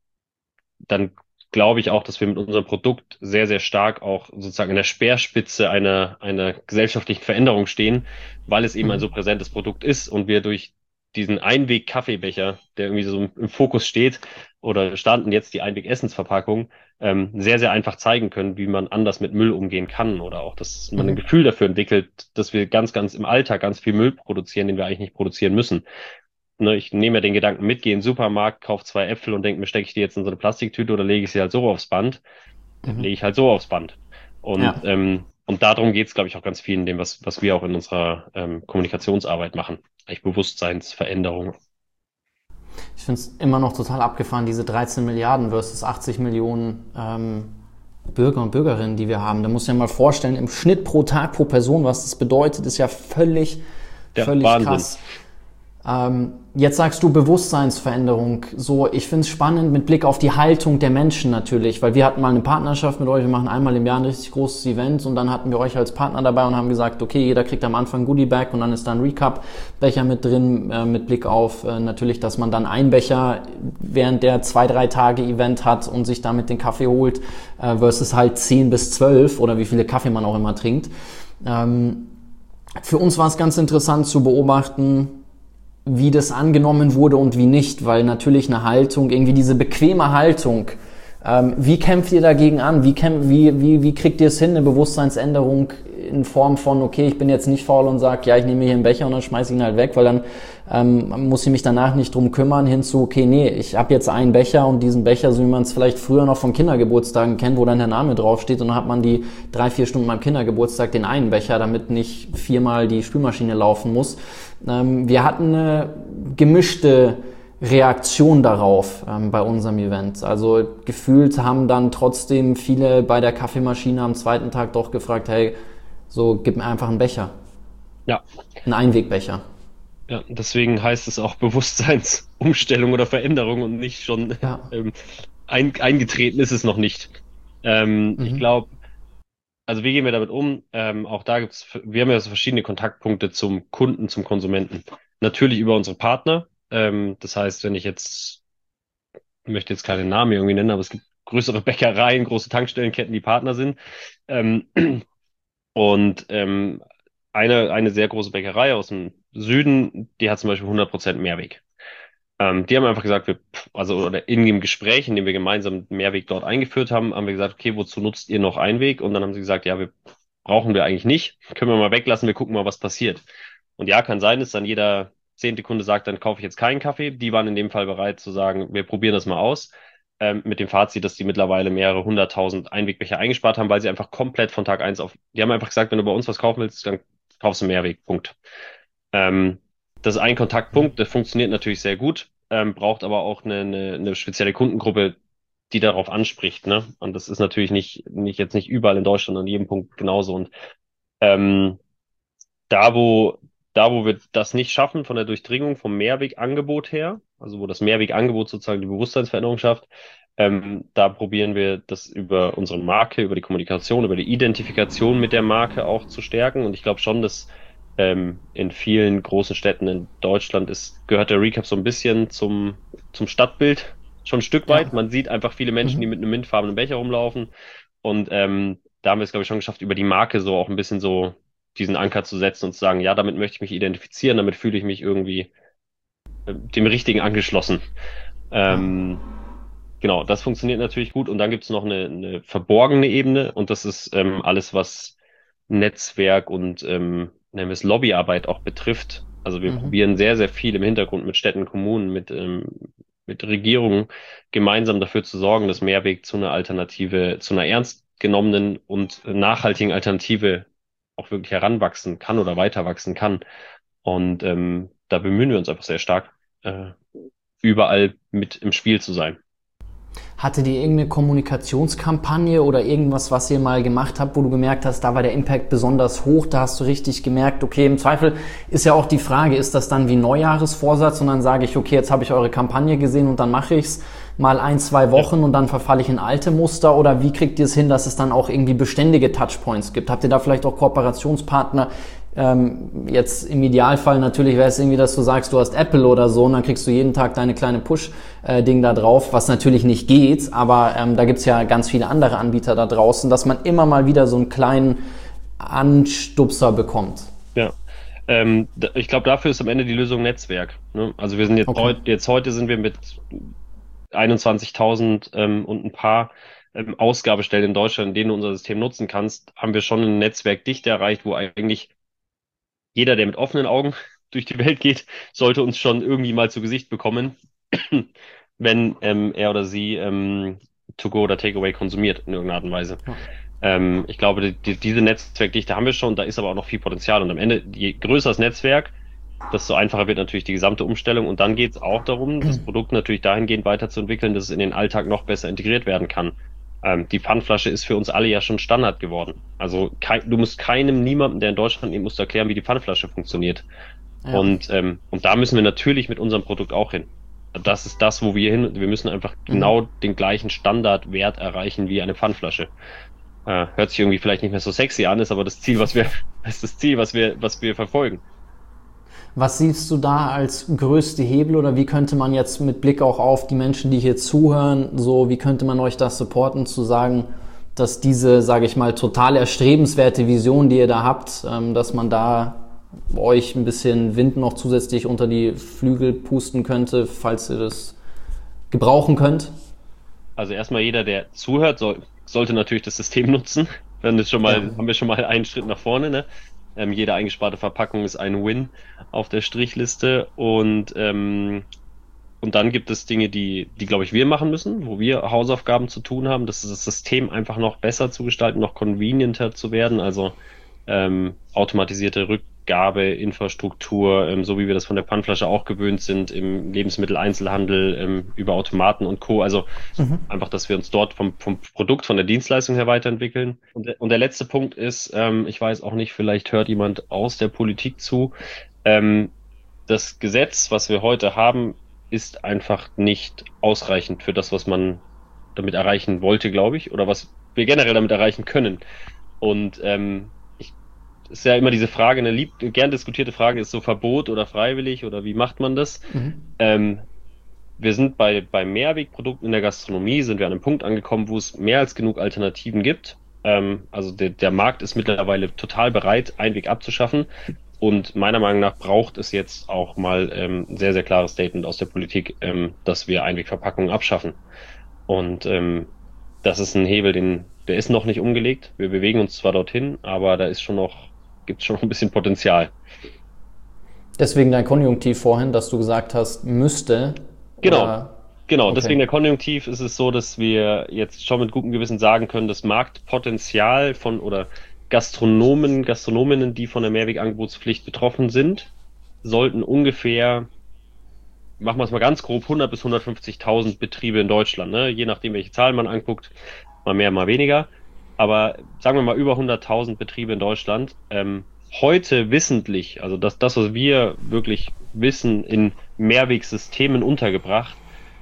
dann glaube ich auch, dass wir mit unserem Produkt sehr, sehr stark auch sozusagen in der Speerspitze einer, einer gesellschaftlichen Veränderung stehen, weil es eben ein so Mhm. präsentes Produkt ist und wir durch diesen Einweg-Kaffeebecher, der irgendwie so im Fokus steht, oder standen jetzt die Einweg-Essensverpackung, ähm, sehr, sehr einfach zeigen können, wie man anders mit Müll umgehen kann oder auch, dass man ein Mhm. Gefühl dafür entwickelt, dass wir ganz, ganz im Alltag ganz viel Müll produzieren, den wir eigentlich nicht produzieren müssen. Ne, ich nehme ja den Gedanken mit, gehe in den Supermarkt, kaufe zwei Äpfel und denke mir, stecke ich die jetzt in so eine Plastiktüte oder lege ich sie halt so aufs Band? Mhm. Lege ich halt so aufs Band. Und, Ja. ähm, und darum geht es, glaube ich, auch ganz viel in dem, was, was wir auch in unserer ähm, Kommunikationsarbeit machen. Eigentlich Bewusstseinsveränderung. Ich finde es immer noch total abgefahren, diese dreizehn Milliarden versus achtzig Millionen ähm, Bürger und Bürgerinnen, die wir haben. Da muss ich mir mal vorstellen, im Schnitt pro Tag, pro Person, was das bedeutet, ist ja völlig, Ja, völlig Wahnsinn. krass. Ähm, jetzt sagst du Bewusstseinsveränderung. So, ich finde es spannend mit Blick auf die Haltung der Menschen natürlich, weil wir hatten mal eine Partnerschaft mit euch, wir machen einmal im Jahr ein richtig großes Event und dann hatten wir euch als Partner dabei und haben gesagt, okay, jeder kriegt am Anfang ein Goodie-Bag und dann ist da ein Recap-Becher mit drin, äh, mit Blick auf äh, natürlich, dass man dann einen Becher während der zwei, drei Tage Event hat und sich damit den Kaffee holt, äh, versus halt zehn bis zwölf oder wie viele Kaffee man auch immer trinkt. Ähm, für uns war es ganz interessant zu beobachten, wie das angenommen wurde und wie nicht, weil natürlich eine Haltung, irgendwie diese bequeme Haltung, ähm, wie kämpft ihr dagegen an? Wie, kämpft, wie, wie, wie kriegt ihr es hin, eine Bewusstseinsänderung in Form von, okay, ich bin jetzt nicht faul und sage, ja, ich nehme hier einen Becher und dann schmeiße ich ihn halt weg, weil dann ähm, muss ich mich danach nicht drum kümmern, hinzu, okay, nee, ich habe jetzt einen Becher und diesen Becher, so wie man es vielleicht früher noch von Kindergeburtstagen kennt, wo dann der Name draufsteht und dann hat man die drei, vier Stunden beim Kindergeburtstag den einen Becher, damit nicht viermal die Spülmaschine laufen muss. Ähm, wir hatten eine gemischte Reaktion darauf ähm, bei unserem Event. Also gefühlt haben dann trotzdem viele bei der Kaffeemaschine am zweiten Tag doch gefragt, hey, so gib mir einfach einen Becher, Ja, einen Einwegbecher. ja, deswegen heißt es auch Bewusstseinsumstellung oder Veränderung und nicht schon Ja. ähm, ein, eingetreten ist es noch nicht. Ähm, ich Mhm. glaube, also wie gehen wir damit um? Ähm, auch da gibt's, wir haben ja so verschiedene Kontaktpunkte zum Kunden, zum Konsumenten. Natürlich über unsere Partner. Ähm, das heißt, wenn ich jetzt, ich möchte jetzt keine Namen irgendwie nennen, aber es gibt größere Bäckereien, große Tankstellenketten, die Partner sind. Ähm, und ähm, eine, eine sehr große Bäckerei aus dem Süden, die hat zum Beispiel hundert Prozent Mehrweg. Ähm, die haben einfach gesagt, wir, also oder in dem Gespräch, in dem wir gemeinsam Mehrweg dort eingeführt haben, haben wir gesagt, okay, wozu nutzt ihr noch Einweg? Und dann haben sie gesagt, ja, wir brauchen wir eigentlich nicht, können wir mal weglassen, wir gucken mal, was passiert. Und ja, kann sein, dass dann jeder zehnte Kunde sagt, dann kaufe ich jetzt keinen Kaffee. Die waren in dem Fall bereit zu sagen, wir probieren das mal aus. Ähm, mit dem Fazit, dass die mittlerweile mehrere hunderttausend Einwegbecher eingespart haben, weil sie einfach komplett von Tag eins auf, die haben einfach gesagt, wenn du bei uns was kaufen willst, dann kaufst du Mehrweg, Punkt. Ähm, Das ist ein Kontaktpunkt, der funktioniert natürlich sehr gut, ähm, braucht aber auch eine, eine, eine spezielle Kundengruppe, die darauf anspricht, ne? Und das ist natürlich nicht, nicht jetzt nicht überall in Deutschland an jedem Punkt genauso. Und ähm, da, wo, da, wo wir das nicht schaffen von der Durchdringung vom Mehrwegangebot her, also wo das Mehrwegangebot sozusagen die Bewusstseinsveränderung schafft, ähm, da probieren wir das über unsere Marke, über die Kommunikation, über die Identifikation mit der Marke auch zu stärken. Und ich glaube schon, dass ähm, in vielen großen Städten in Deutschland ist, gehört der Recap so ein bisschen zum, zum Stadtbild, schon ein Stück Ja. weit. Man sieht einfach viele Menschen, die Mhm. mit einem mintfarbenen Becher rumlaufen. Und ähm, da haben wir es, glaube ich, schon geschafft, über die Marke so auch ein bisschen so diesen Anker zu setzen und zu sagen, ja, damit möchte ich mich identifizieren, damit fühle ich mich irgendwie äh, dem Richtigen angeschlossen. Ja. Ähm, genau, das funktioniert natürlich gut. Und dann gibt es noch eine, eine verborgene Ebene und das ist ähm, alles, was Netzwerk und ähm, nennen wir es Lobbyarbeit auch betrifft. Also wir Mhm. probieren sehr, sehr viel im Hintergrund mit Städten, Kommunen, mit, ähm, mit Regierungen gemeinsam dafür zu sorgen, dass Mehrweg zu einer Alternative, zu einer ernst genommenen und nachhaltigen Alternative auch wirklich heranwachsen kann oder weiter wachsen kann. Und ähm, da bemühen wir uns einfach sehr stark, äh, überall mit im Spiel zu sein. Hattet ihr irgendeine Kommunikationskampagne oder irgendwas, was ihr mal gemacht habt, wo du gemerkt hast, da war der Impact besonders hoch, da hast du richtig gemerkt, okay, im Zweifel ist ja auch die Frage, ist das dann wie Neujahresvorsatz und dann sage ich, okay, jetzt habe ich eure Kampagne gesehen und dann mache ich's mal ein, zwei Wochen und dann verfalle ich in alte Muster oder wie kriegt ihr es hin, dass es dann auch irgendwie beständige Touchpoints gibt? Habt ihr da vielleicht auch Kooperationspartner? Ähm, jetzt im Idealfall natürlich wäre es irgendwie, dass du sagst, du hast Apple oder so und dann kriegst du jeden Tag deine kleine Push-Ding da drauf, was natürlich nicht geht, aber ähm, da gibt's ja ganz viele andere Anbieter da draußen, dass man immer mal wieder so einen kleinen Anstupser bekommt. Ja, Ähm, da- ich glaube, dafür ist am Ende die Lösung Netzwerk. Ne? Also wir sind jetzt Okay. heute, jetzt heute sind wir mit einundzwanzigtausend ähm, und ein paar ähm, Ausgabestellen in Deutschland, in denen du unser System nutzen kannst, haben wir schon eine Netzwerkdichte erreicht, wo eigentlich jeder, der mit offenen Augen durch die Welt geht, sollte uns schon irgendwie mal zu Gesicht bekommen, wenn ähm, er oder sie ähm, To-Go oder Takeaway konsumiert in irgendeiner Art und Weise. Ja. Ähm, ich glaube, die, diese Netzwerkdichte haben wir schon, da ist aber auch noch viel Potenzial. Und am Ende, je größer das Netzwerk, desto einfacher wird natürlich die gesamte Umstellung. Und dann geht es auch darum, das Produkt natürlich dahingehend weiterzuentwickeln, dass es in den Alltag noch besser integriert werden kann. Ähm, die Pfandflasche ist für uns alle ja schon Standard geworden. Also kein, du musst keinem, niemandem, der in Deutschland lebt, musst du erklären, wie die Pfandflasche funktioniert. Ja. Und, ähm, und da müssen wir natürlich mit unserem Produkt auch hin. Das ist das, wo wir hin, wir müssen einfach Mhm. genau den gleichen Standardwert erreichen wie eine Pfandflasche. Äh, hört sich irgendwie vielleicht nicht mehr so sexy an, ist aber das Ziel, was wir, ist das Ziel, was wir, was wir verfolgen. Was siehst du da als größte Hebel oder wie könnte man jetzt mit Blick auch auf die Menschen, die hier zuhören, so wie könnte man euch das supporten, zu sagen, dass diese, sage ich mal, total erstrebenswerte Vision, die ihr da habt, ähm, dass man da euch ein bisschen Wind noch zusätzlich unter die Flügel pusten könnte, falls ihr das gebrauchen könnt? Also erstmal jeder, der zuhört, soll, sollte natürlich das System nutzen. Dann ist schon Ja. mal, haben wir schon mal einen Schritt nach vorne, ne? Ähm, jede eingesparte Verpackung ist ein Win auf der Strichliste. Und, ähm, und dann gibt es Dinge, die, die, glaube ich, wir machen müssen, wo wir Hausaufgaben zu tun haben. Das ist das System einfach noch besser zu gestalten, noch convenienter zu werden. Also ähm, automatisierte Rückgabeinfrastruktur, ähm, so wie wir das von der Pfandflasche auch gewöhnt sind im Lebensmitteleinzelhandel, ähm, über Automaten und Co. Also einfach, dass wir uns dort vom, vom Produkt, von der Dienstleistung her weiterentwickeln. Und, der- und der letzte Punkt ist, ähm, ich weiß auch nicht, vielleicht hört jemand aus der Politik zu, ähm, das Gesetz, was wir heute haben, ist einfach nicht ausreichend für das, was man damit erreichen wollte, glaube ich, oder was wir generell damit erreichen können. Und ähm, ich, ist ja immer diese Frage, eine lieb, gern diskutierte Frage ist so Verbot oder freiwillig oder wie macht man das? Ähm, wir sind bei, bei Mehrwegprodukten in der Gastronomie, sind wir an einem Punkt angekommen, wo es mehr als genug Alternativen gibt. Ähm, also der, der Markt ist mittlerweile total bereit, Einweg abzuschaffen. Und meiner Meinung nach braucht es jetzt auch mal ähm, ein sehr, sehr klares Statement aus der Politik, ähm, dass wir Einwegverpackungen abschaffen. Und ähm, das ist ein Hebel, den, der ist noch nicht umgelegt. Wir bewegen uns zwar dorthin, aber da ist schon noch, gibt es schon noch ein bisschen Potenzial. Deswegen dein Konjunktiv vorhin, dass du gesagt hast, müsste Genau, oder genau. okay. Deswegen der Konjunktiv ist es so, dass wir jetzt schon mit gutem Gewissen sagen können, das Marktpotenzial von oder Gastronomen, Gastronominnen, die von der Mehrwegangebotspflicht betroffen sind, sollten ungefähr, machen wir es mal ganz grob, hundert bis hundertfünfzigtausend Betriebe in Deutschland, ne? Je nachdem, welche Zahlen man anguckt, mal mehr, mal weniger. Aber sagen wir mal über hunderttausend Betriebe in Deutschland, ähm, heute wissentlich, also das, das, was wir wirklich wissen, in Mehrwegsystemen untergebracht,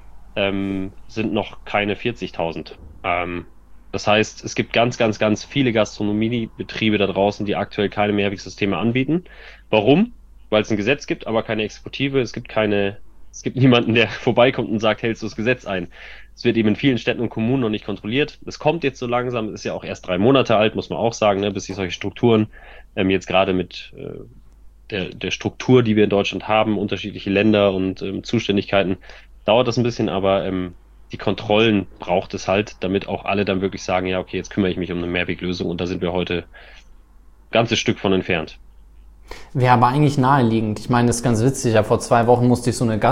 ähm, sind noch keine vierzigtausend. Ähm, das heißt, es gibt ganz, ganz, ganz viele Gastronomiebetriebe da draußen, die aktuell keine Mehrwegsysteme anbieten. Warum? Weil es ein Gesetz gibt, aber keine Exekutive. Es gibt keine, es gibt niemanden, der vorbeikommt und sagt, hältst du das Gesetz ein? Es wird eben in vielen Städten und Kommunen noch nicht kontrolliert. Es kommt jetzt so langsam, es ist ja auch erst drei Monate alt, muss man auch sagen, ne, bis sich solche Strukturen ähm, jetzt gerade mit äh, der, der Struktur, die wir in Deutschland haben, unterschiedliche Länder und ähm, Zuständigkeiten, dauert das ein bisschen, aber ähm, die Kontrollen braucht es halt, damit auch alle dann wirklich sagen, ja, okay, jetzt kümmere ich mich um eine Mehrweglösung und da sind wir heute ein ganzes Stück von entfernt. Wäre aber eigentlich naheliegend. Ich meine, das ist ganz witzig. Ja, vor zwei Wochen musste ich so eine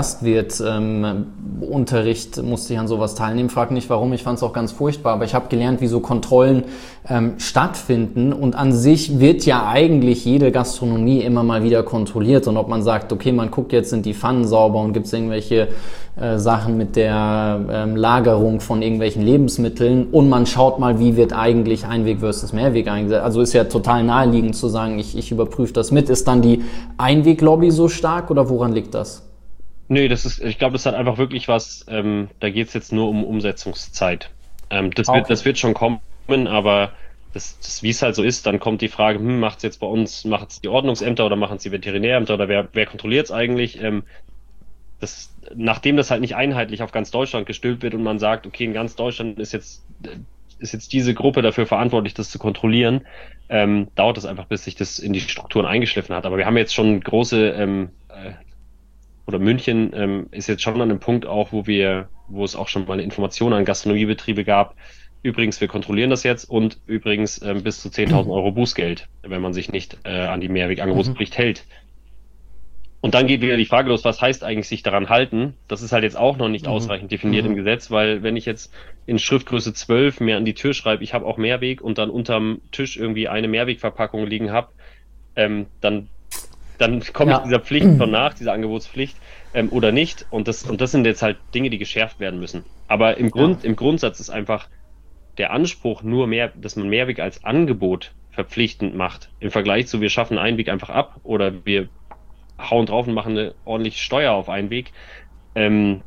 Gastwirt-Unterricht, ähm, musste ich an sowas teilnehmen. Frag nicht warum, ich fand es auch ganz furchtbar. Aber ich habe gelernt, wie so Kontrollen ähm, stattfinden. Und an sich wird ja eigentlich jede Gastronomie immer mal wieder kontrolliert. Und ob man sagt, okay, man guckt jetzt, sind die Pfannen sauber und gibt es irgendwelche äh, Sachen mit der ähm, Lagerung von irgendwelchen Lebensmitteln. Und man schaut mal, wie wird eigentlich Einweg versus Mehrweg eingesetzt. Also ist ja total naheliegend zu sagen, ich, ich überprüfe das mit. Ist dann die Einweglobby so stark oder woran liegt das? Nee, das ist, ich glaube, das hat einfach wirklich was, ähm, da geht's jetzt nur um Umsetzungszeit. Ähm, das Ah, wird, okay. das wird schon kommen, aber das, das, wie es halt so ist, dann kommt die Frage, hm, macht's jetzt bei uns, macht's die Ordnungsämter oder machen's die Veterinärämter oder wer, wer kontrolliert's eigentlich? Ähm, das, nachdem das halt nicht einheitlich auf ganz Deutschland gestülpt wird und man sagt, okay, in ganz Deutschland ist jetzt, ist jetzt diese Gruppe dafür verantwortlich, das zu kontrollieren, ähm, dauert es einfach, bis sich das in die Strukturen eingeschliffen hat. Aber wir haben jetzt schon große, ähm, äh, oder München ähm, ist jetzt schon an einem Punkt auch, wo wir, wo es auch schon mal eine Information an Gastronomiebetriebe gab. Übrigens, wir kontrollieren das jetzt und übrigens ähm, bis zu zehntausend Euro Bußgeld, wenn man sich nicht äh, an die Mehrwegangebotspflicht hält. Und dann geht wieder die Frage los, was heißt eigentlich sich daran halten? Das ist halt jetzt auch noch nicht Mhm. ausreichend definiert Mhm. im Gesetz, weil wenn ich jetzt in Schriftgröße zwölf mir an die Tür schreibe, ich habe auch Mehrweg und dann unterm Tisch irgendwie eine Mehrwegverpackung liegen habe, ähm, dann, dann komme ich Ja. dieser Pflicht schon nach, dieser Angebotspflicht, ähm, oder nicht. Und das, und das sind jetzt halt Dinge, die geschärft werden müssen. Aber im Ja. Grund, im Grundsatz ist einfach der Anspruch nur mehr, dass man Mehrweg als Angebot verpflichtend macht, im Vergleich zu wir schaffen Einweg einfach ab oder wir hauen drauf und machen eine ordentliche Steuer auf Einweg. Ähm,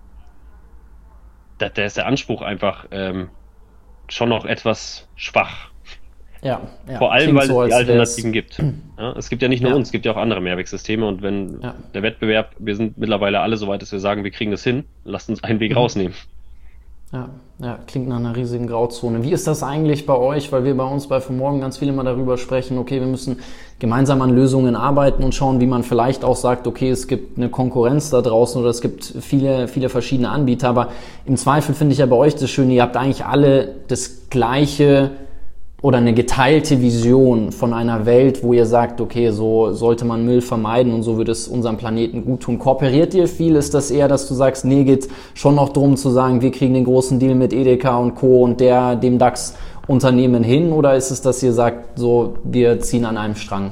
da, da ist der Anspruch einfach ähm, schon noch etwas schwach. Ja, ja. Vor allem, Klingt weil so, es die als wär's. Alternativen gibt. Ja, es gibt ja nicht nur Ja. uns, es gibt ja auch andere Mehrwegsysteme und wenn Ja. der Wettbewerb, wir sind mittlerweile alle so weit, dass wir sagen, wir kriegen das hin, lasst uns einen Weg Mhm. rausnehmen. Ja, ja, klingt nach einer riesigen Grauzone. Wie ist das eigentlich bei euch? Weil wir bei uns bei Von Morgen ganz viel immer darüber sprechen, okay, wir müssen gemeinsam an Lösungen arbeiten und schauen, wie man vielleicht auch sagt, okay, es gibt eine Konkurrenz da draußen oder es gibt viele, viele verschiedene Anbieter. Aber im Zweifel finde ich ja bei euch das Schöne, ihr habt eigentlich alle das gleiche oder eine geteilte Vision von einer Welt, wo ihr sagt, okay, so sollte man Müll vermeiden und so würde es unserem Planeten gut tun. Kooperiert ihr viel? Ist das eher, dass du sagst, nee, geht's schon noch darum zu sagen, wir kriegen den großen Deal mit Edeka und Co. und der dem DAX-Unternehmen hin? Oder ist es, dass ihr sagt, so, wir ziehen an einem Strang?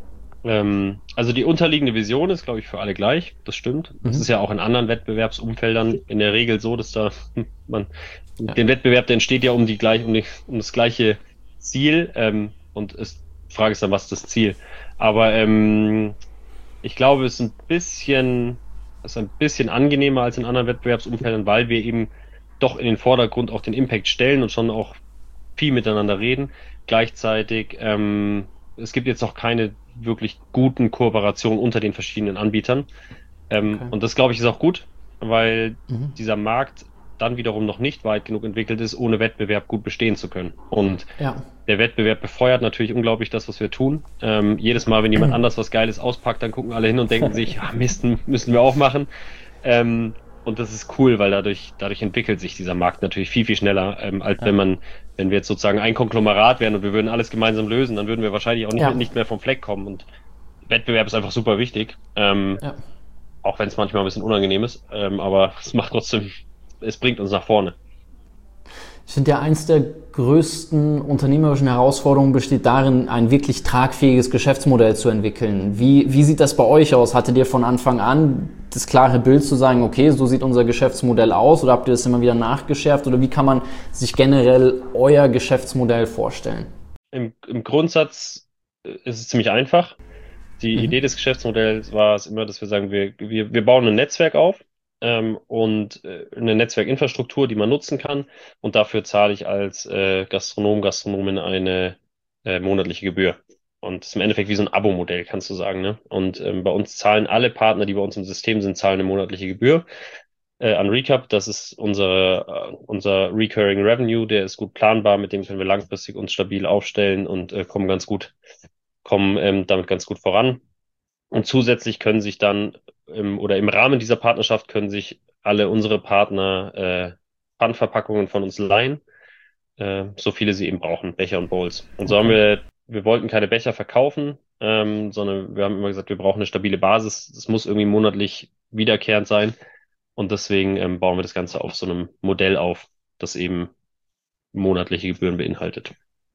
Ähm, also die unterliegende Vision ist, glaube ich, für alle gleich. Das stimmt. Das Mhm. ist ja auch in anderen Wettbewerbsumfeldern in der Regel so, dass da man Ja. den Wettbewerb, der entsteht ja um die gleich, um, die, um das gleiche Ziel. Ähm, und es, die Frage ist dann, was ist das Ziel? Aber ähm, ich glaube, es ist ein bisschen, es ist ein bisschen angenehmer als in anderen Wettbewerbsumfeldern, weil wir eben doch in den Vordergrund auch den Impact stellen und schon auch viel miteinander reden. Gleichzeitig, ähm, es gibt jetzt noch keine wirklich guten Kooperationen unter den verschiedenen Anbietern. Ähm, Okay. und das, glaube ich, ist auch gut, weil Mhm. dieser Markt dann wiederum noch nicht weit genug entwickelt ist, ohne Wettbewerb gut bestehen zu können. Und Ja. der Wettbewerb befeuert natürlich unglaublich das, was wir tun. Ähm, jedes Mal, wenn jemand anders was Geiles auspackt, dann gucken alle hin und denken sich, ah, Mist, müssen wir auch machen. Ähm, und das ist cool, weil dadurch, dadurch entwickelt sich dieser Markt natürlich viel, viel schneller, ähm, als Ja. wenn man, wenn wir jetzt sozusagen ein Konglomerat wären und wir würden alles gemeinsam lösen, dann würden wir wahrscheinlich auch nicht, Ja. mehr, nicht mehr vom Fleck kommen. Und Wettbewerb ist einfach super wichtig, ähm, Ja. auch wenn es manchmal ein bisschen unangenehm ist, ähm, aber es macht trotzdem, es bringt uns nach vorne. Ich finde ja, eins der größten unternehmerischen Herausforderungen besteht darin, ein wirklich tragfähiges Geschäftsmodell zu entwickeln. Wie, wie sieht das bei euch aus? Hattet ihr von Anfang an das klare Bild zu sagen, okay, so sieht unser Geschäftsmodell aus, oder habt ihr das immer wieder nachgeschärft, oder wie kann man sich generell euer Geschäftsmodell vorstellen? Im, im Grundsatz äh, ist es ziemlich einfach. Die Idee Mhm. des Geschäftsmodells war es immer, dass wir sagen, wir, wir, wir bauen ein Netzwerk auf ähm, und äh, eine Netzwerkinfrastruktur, die man nutzen kann. Und dafür zahle ich als äh, Gastronom, Gastronomin eine äh, monatliche Gebühr. Und das ist im Endeffekt wie so ein Abo-Modell, kannst du sagen, ne? Und ähm, bei uns zahlen alle Partner, die bei uns im System sind, zahlen eine monatliche Gebühr äh, an Recap. Das ist unsere, äh, unser Recurring Revenue, der ist gut planbar, mit dem können wir langfristig uns stabil aufstellen und äh, kommen ganz gut, kommen ähm, damit ganz gut voran. Und zusätzlich können sich dann im, oder im Rahmen dieser Partnerschaft können sich alle unsere Partner äh, Pfandverpackungen von uns leihen, äh, so viele sie eben brauchen, Becher und Bowls. Und so haben Okay. wir, wir wollten keine Becher verkaufen, ähm, sondern wir haben immer gesagt, wir brauchen eine stabile Basis. Das muss irgendwie monatlich wiederkehrend sein. Und deswegen ähm, bauen wir das Ganze auf so einem Modell auf, das eben monatliche Gebühren beinhaltet.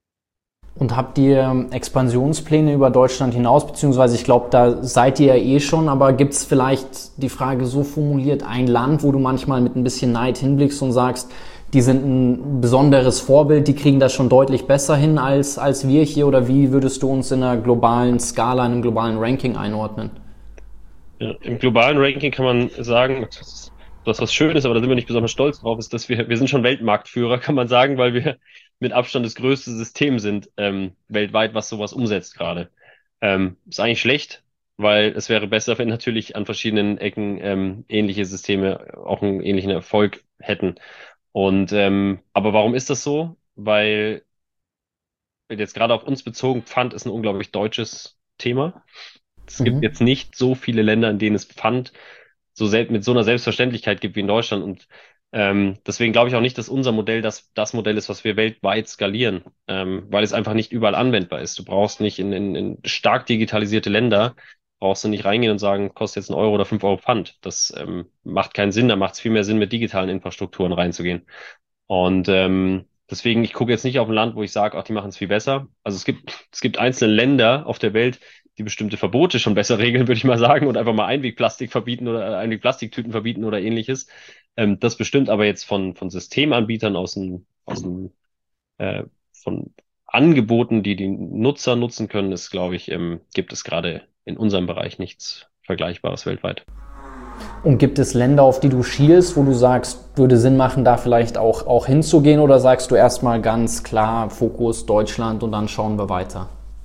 Und habt ihr Expansionspläne über Deutschland hinaus, beziehungsweise ich glaube, da seid ihr ja eh schon, aber gibt es vielleicht die Frage so formuliert, ein Land, wo du manchmal mit ein bisschen Neid hinblickst und sagst, die sind ein besonderes Vorbild, die kriegen das schon deutlich besser hin als, als wir hier, oder wie würdest du uns in einer globalen Skala, in einem globalen Ranking einordnen? Ja, im globalen Ranking kann man sagen, das ist das was Schönes, aber da sind wir nicht besonders stolz drauf, ist, dass wir, wir sind schon Weltmarktführer, kann man sagen, weil wir mit Abstand das größte System sind ähm, weltweit, was sowas umsetzt gerade. Ähm, ist eigentlich schlecht, weil es wäre besser, wenn natürlich an verschiedenen Ecken ähm, ähnliche Systeme auch einen ähnlichen Erfolg hätten. Und ähm, aber warum ist das so? weil jetzt gerade auf uns bezogen, Pfand ist ein unglaublich deutsches Thema. Es gibt Mhm. jetzt nicht so viele Länder, in denen es Pfand so sel mit so einer Selbstverständlichkeit gibt wie in Deutschland. Und ähm, deswegen glaube ich auch nicht, dass unser Modell das, das Modell ist, was wir weltweit skalieren, ähm, weil es einfach nicht überall anwendbar ist. Du brauchst nicht in, in, in stark digitalisierte Länder, brauchst du nicht reingehen und sagen, kostet jetzt ein Euro oder fünf Euro Pfand. Das ähm, macht keinen Sinn. Da macht es viel mehr Sinn, mit digitalen Infrastrukturen reinzugehen. Und ähm, deswegen, ich gucke jetzt nicht auf ein Land, wo ich sage, ach, die machen es viel besser. Also es gibt, es gibt einzelne Länder auf der Welt, die bestimmte Verbote schon besser regeln, würde ich mal sagen, und einfach mal Einwegplastik verbieten oder Einwegplastiktüten verbieten oder ähnliches. Ähm, das bestimmt aber jetzt von, von Systemanbietern aus dem, aus dem, äh, von Angeboten, die die Nutzer nutzen können, ist, glaube ich, ähm, gibt es gerade in unserem Bereich nichts Vergleichbares weltweit. Und gibt es Länder, auf die du schielst, wo du sagst, würde Sinn machen, da vielleicht auch, auch hinzugehen, oder sagst du erstmal ganz klar Fokus Deutschland und dann schauen wir weiter?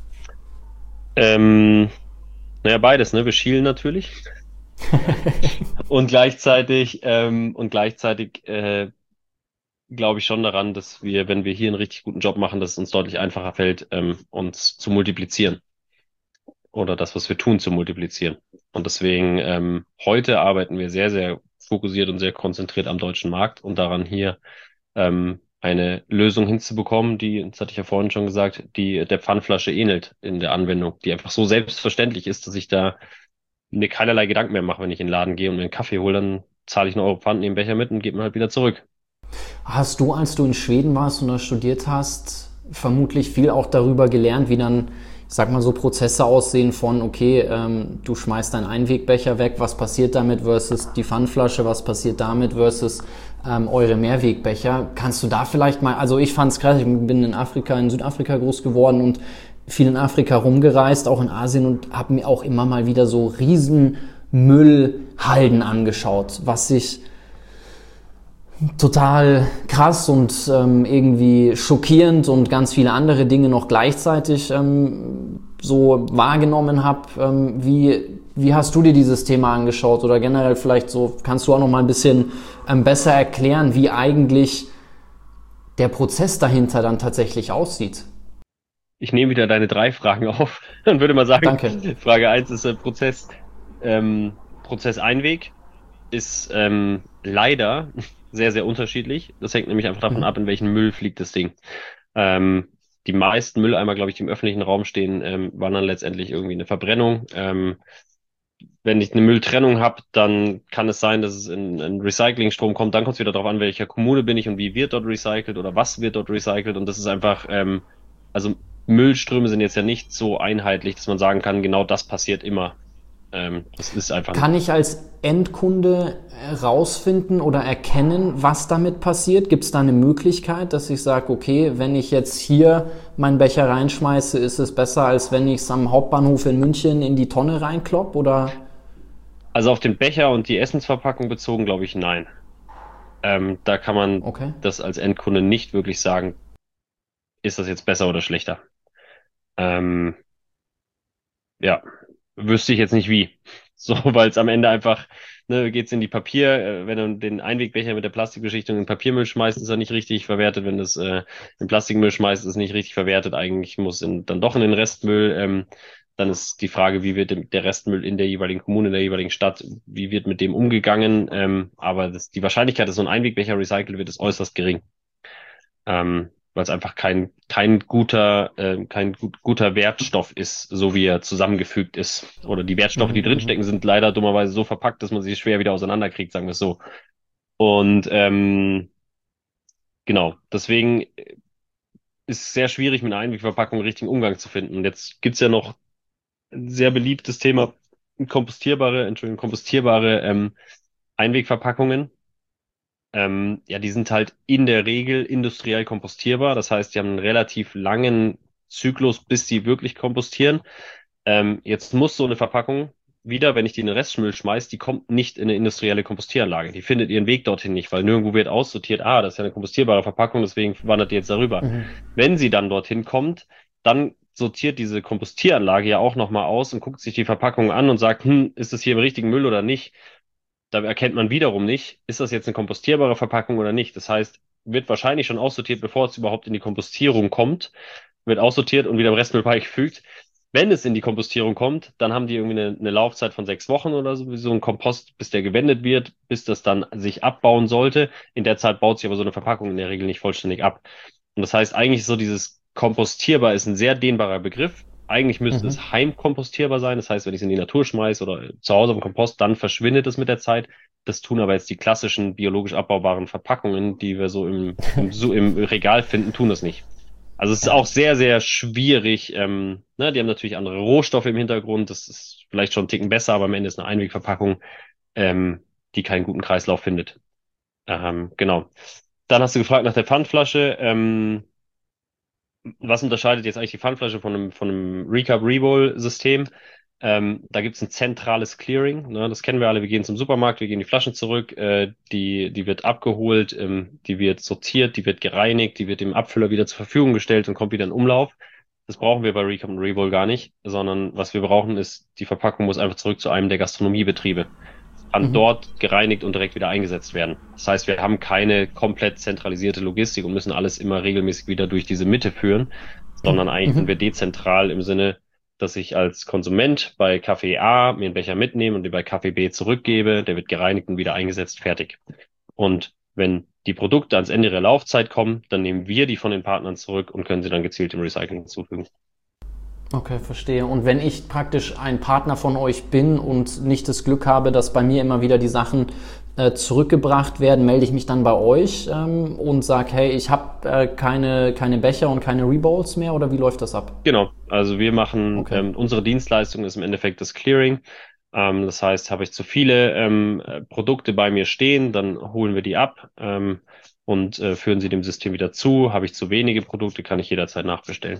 Ähm, naja, beides, ne? Wir schielen natürlich. Und gleichzeitig, ähm, und gleichzeitig äh, glaube ich schon daran, dass wir, wenn wir hier einen richtig guten Job machen, dass es uns deutlich einfacher fällt, ähm, uns zu multiplizieren oder das, was wir tun, zu multiplizieren. Und deswegen, ähm, heute arbeiten wir sehr, sehr fokussiert und sehr konzentriert am deutschen Markt und daran hier ähm, eine Lösung hinzubekommen, die, das hatte ich ja vorhin schon gesagt, die der Pfandflasche ähnelt in der Anwendung, die einfach so selbstverständlich ist, dass ich da mir keinerlei Gedanken mehr mache, wenn ich in den Laden gehe und mir einen Kaffee hole, dann zahle ich einen Euro Pfand, nehme einen Becher mit und gebe ihn halt wieder zurück. Hast du, als du in Schweden warst und da studiert hast, vermutlich viel auch darüber gelernt, wie dann, ich sag mal so, Prozesse aussehen von, okay, ähm, du schmeißt deinen Einwegbecher weg, was passiert damit versus die Pfandflasche, was passiert damit versus ähm, eure Mehrwegbecher. Kannst du da vielleicht mal, also ich fand's krass, ich bin in Afrika, in Südafrika groß geworden und viel in Afrika rumgereist, auch in Asien, und habe mir auch immer mal wieder so riesen Müllhalden angeschaut, was sich total krass und ähm, irgendwie schockierend und ganz viele andere Dinge noch gleichzeitig ähm, so wahrgenommen habe. Ähm, wie, wie hast du dir dieses Thema angeschaut, oder generell vielleicht so, kannst du auch noch mal ein bisschen ähm, besser erklären, wie eigentlich der Prozess dahinter dann tatsächlich aussieht? Ich nehme wieder deine drei Fragen auf. Dann würde man sagen, Danke. Frage eins ist äh, Prozess, ähm, Prozess Einweg ist ähm, leider sehr, sehr unterschiedlich. Das hängt nämlich einfach davon Mhm. ab, in welchen Müll fliegt das Ding. Ähm, die meisten Mülleimer, glaube ich, die im öffentlichen Raum stehen, ähm, wandern letztendlich irgendwie eine Verbrennung. Ähm, wenn ich eine Mülltrennung habe, dann kann es sein, dass es in einen Recyclingstrom kommt. Dann kommt es wieder darauf an, welcher Kommune bin ich und wie wird dort recycelt oder was wird dort recycelt. Und das ist einfach, ähm, also Müllströme sind jetzt ja nicht so einheitlich, dass man sagen kann, genau das passiert immer. Ähm, das ist einfach nicht. Kann ich als Endkunde herausfinden oder erkennen, was damit passiert? Gibt es da eine Möglichkeit, dass ich sage, okay, wenn ich jetzt hier meinen Becher reinschmeiße, ist es besser, als wenn ich es am Hauptbahnhof in München in die Tonne reinklopp? Oder? Also auf den Becher und die Essensverpackung bezogen, glaube ich, nein. Ähm, da kann man Okay. das als Endkunde nicht wirklich sagen, ist das jetzt besser oder schlechter. Ähm, ja, wüsste ich jetzt nicht wie. So, weil es am Ende einfach, ne, geht's in die Papier, äh, wenn du den Einwegbecher mit der Plastikbeschichtung in den Papiermüll schmeißt, ist er nicht richtig verwertet. Wenn du es äh, in den Plastikmüll schmeißt, ist es nicht richtig verwertet. Eigentlich muss in, dann doch in den Restmüll. Ähm, dann ist die Frage, wie wird dem- der Restmüll in der jeweiligen Kommune, in der jeweiligen Stadt, wie wird mit dem umgegangen? Ähm, aber das, die Wahrscheinlichkeit, dass so ein Einwegbecher recycelt wird, ist äußerst gering. Ähm, weil es einfach kein, kein guter, äh, kein gut, guter Wertstoff ist, so wie er zusammengefügt ist. Oder die Wertstoffe, die Mhm, mhm. drinstecken, sind leider dummerweise so verpackt, dass man sie schwer wieder auseinanderkriegt, sagen wir es so. Und ähm, genau, deswegen ist es sehr schwierig, mit einer Einwegverpackung einen richtigen Umgang zu finden. Und jetzt gibt's ja noch ein sehr beliebtes Thema, kompostierbare, Entschuldigung, kompostierbare ähm, Einwegverpackungen. Ähm, ja, die sind halt in der Regel industriell kompostierbar. Das heißt, die haben einen relativ langen Zyklus, bis sie wirklich kompostieren. Ähm, jetzt muss so eine Verpackung wieder, wenn ich die in den Restmüll schmeiß, die kommt nicht in eine industrielle Kompostieranlage. Die findet ihren Weg dorthin nicht, weil nirgendwo wird aussortiert, ah, das ist ja eine kompostierbare Verpackung, deswegen wandert die jetzt darüber. Wenn sie dann dorthin kommt, dann sortiert diese Kompostieranlage ja auch nochmal aus und guckt sich die Verpackung an und sagt, hm, ist das hier im richtigen Müll oder nicht? Da erkennt man wiederum nicht, ist das jetzt eine kompostierbare Verpackung oder nicht. Das heißt, wird wahrscheinlich schon aussortiert, bevor es überhaupt in die Kompostierung kommt, wird aussortiert und wieder im Restmüll beigefügt. Wenn es in die Kompostierung kommt, dann haben die irgendwie eine, eine Laufzeit von sechs Wochen oder so, wie so ein Kompost, bis der gewendet wird, bis das dann sich abbauen sollte. In der Zeit baut sich aber so eine Verpackung in der Regel nicht vollständig ab. Und das heißt eigentlich so dieses kompostierbar ist ein sehr dehnbarer Begriff. Eigentlich müsste Mhm. es heimkompostierbar sein. Das heißt, wenn ich es in die Natur schmeiße oder zu Hause am Kompost, dann verschwindet es mit der Zeit. Das tun aber jetzt die klassischen biologisch abbaubaren Verpackungen, die wir so im, im, so im Regal finden, tun das nicht. Also es ist Ja. auch sehr, sehr schwierig. Ähm, ne, die haben natürlich andere Rohstoffe im Hintergrund. Das ist vielleicht schon einen Ticken besser, aber am Ende ist eine Einwegverpackung, ähm, die keinen guten Kreislauf findet. Ähm, genau. Dann hast du gefragt nach der Pfandflasche. Ähm, was unterscheidet jetzt eigentlich die Pfandflasche von einem, von einem Recap-Rebowl-System? Ähm, da gibt es ein zentrales Clearing. Ne? Das kennen wir alle. Wir gehen zum Supermarkt, wir geben die Flaschen zurück. Äh, die, die wird abgeholt, ähm, die wird sortiert, die wird gereinigt, die wird dem Abfüller wieder zur Verfügung gestellt und kommt wieder in Umlauf. Das brauchen wir bei Recap und Rebowl gar nicht, sondern was wir brauchen ist, die Verpackung muss einfach zurück zu einem der Gastronomiebetriebe, kann Mhm. dort gereinigt und direkt wieder eingesetzt werden. Das heißt, wir haben keine komplett zentralisierte Logistik und müssen alles immer regelmäßig wieder durch diese Mitte führen, sondern eigentlich sind Mhm. wir dezentral im Sinne, dass ich als Konsument bei Kaffee A mir einen Becher mitnehme und den bei Kaffee B zurückgebe, der wird gereinigt und wieder eingesetzt, fertig. Und wenn die Produkte ans Ende ihrer Laufzeit kommen, dann nehmen wir die von den Partnern zurück und können sie dann gezielt im Recycling hinzufügen. Okay, verstehe. Und wenn ich praktisch ein Partner von euch bin und nicht das Glück habe, dass bei mir immer wieder die Sachen äh, zurückgebracht werden, melde ich mich dann bei euch ähm, und sage, hey, ich habe äh, keine, keine Becher und keine Rebowls mehr, oder wie läuft das ab? Genau, also wir machen, Okay. ähm, unsere Dienstleistung ist im Endeffekt das Clearing. Ähm, das heißt, habe ich zu viele ähm, äh, Produkte bei mir stehen, dann holen wir die ab ähm, und äh, führen sie dem System wieder zu. Habe ich zu wenige Produkte, kann ich jederzeit nachbestellen.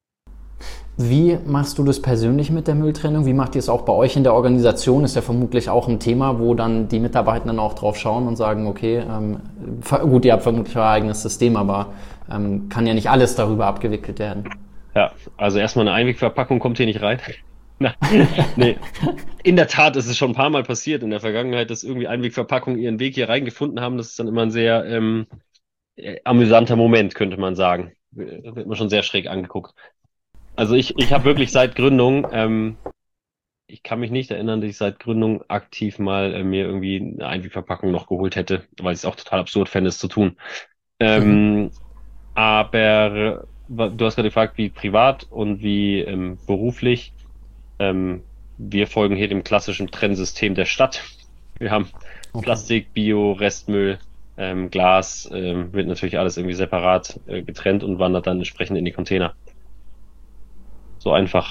Wie machst du das persönlich mit der Mülltrennung? Wie macht ihr es auch bei euch in der Organisation? Ist ja vermutlich auch ein Thema, wo dann die Mitarbeitenden auch drauf schauen und sagen, okay, ähm, gut, ihr habt vermutlich euer eigenes System, aber ähm, kann ja nicht alles darüber abgewickelt werden. Ja, also erstmal eine Einwegverpackung kommt hier nicht rein. Na, nee, in der Tat ist es schon ein paar Mal passiert in der Vergangenheit, dass irgendwie Einwegverpackungen ihren Weg hier reingefunden haben. Das ist dann immer ein sehr ähm, äh, amüsanter Moment, könnte man sagen. Da wird man schon sehr schräg angeguckt. Also ich, ich habe wirklich seit Gründung, ähm, ich kann mich nicht erinnern, dass ich seit Gründung aktiv mal äh, mir irgendwie eine Einwegverpackung noch geholt hätte, weil ich es auch total absurd fände, es zu tun. Mhm. Ähm, aber wa- du hast gerade gefragt, wie privat und wie ähm, beruflich. Ähm, wir folgen hier dem klassischen Trennsystem der Stadt. Wir haben Okay. Plastik, Bio, Restmüll, ähm, Glas, ähm, wird natürlich alles irgendwie separat äh, getrennt und wandert dann entsprechend in die Container. So einfach.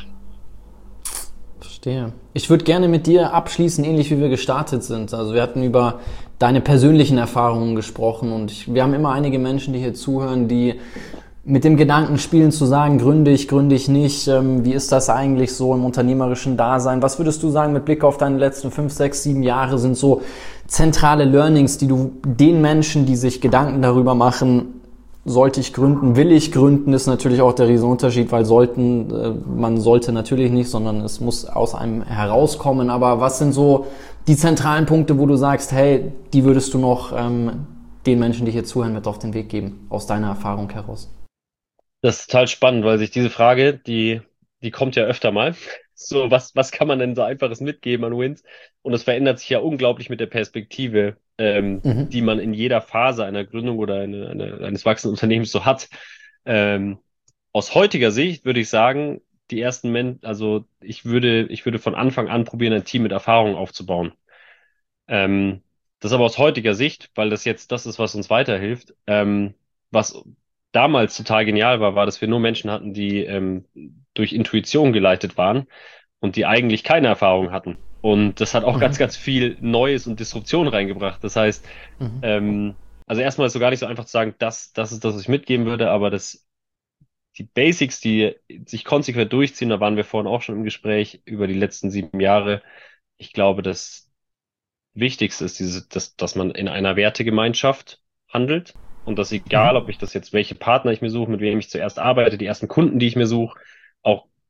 Verstehe. Ich würde gerne mit dir abschließen, ähnlich wie wir gestartet sind. Also wir hatten über deine persönlichen Erfahrungen gesprochen und ich, wir haben immer einige Menschen, die hier zuhören, die mit dem Gedanken spielen zu sagen, gründe ich, gründe ich nicht, ähm, wie ist das eigentlich so im unternehmerischen Dasein? Was würdest du sagen mit Blick auf deine letzten fünf, sechs, sieben Jahre sind so zentrale Learnings, die du den Menschen, die sich Gedanken darüber machen, sollte ich gründen, will ich gründen, ist natürlich auch der Riesenunterschied, weil sollten, äh, man sollte natürlich nicht, sondern es muss aus einem herauskommen. Aber was sind so die zentralen Punkte, wo du sagst, hey, die würdest du noch ähm, den Menschen, die hier zuhören, mit auf den Weg geben, aus deiner Erfahrung heraus? Das ist total spannend, weil sich diese Frage, die, die kommt ja öfter mal. So, was, was kann man denn so Einfaches mitgeben an Wins? Und es verändert sich ja unglaublich mit der Perspektive, ähm, Mhm. die man in jeder Phase einer Gründung oder eine, eine, eines wachsenden Unternehmens so hat. Ähm, aus heutiger Sicht würde ich sagen, die ersten Men, also ich würde, ich würde von Anfang an probieren, ein Team mit Erfahrung aufzubauen. Ähm, das aber aus heutiger Sicht, weil das jetzt das ist, was uns weiterhilft. Ähm, was damals total genial war, war, dass wir nur Menschen hatten, die ähm, durch Intuition geleitet waren und die eigentlich keine Erfahrung hatten. Und das hat auch ganz, Mhm. ganz viel Neues und Disruption reingebracht. Das heißt, Mhm. ähm, also erstmal ist so gar nicht so einfach zu sagen, das, das ist das, was ich mitgeben würde, aber das, die Basics, die sich konsequent durchziehen, da waren wir vorhin auch schon im Gespräch über die letzten sieben Jahre. Ich glaube, dass Wichtigste ist diese, dass, dass man in einer Wertegemeinschaft handelt und dass egal, ob Mhm. ich das jetzt, welche Partner ich mir suche, mit wem ich zuerst arbeite, die ersten Kunden, die ich mir suche, auch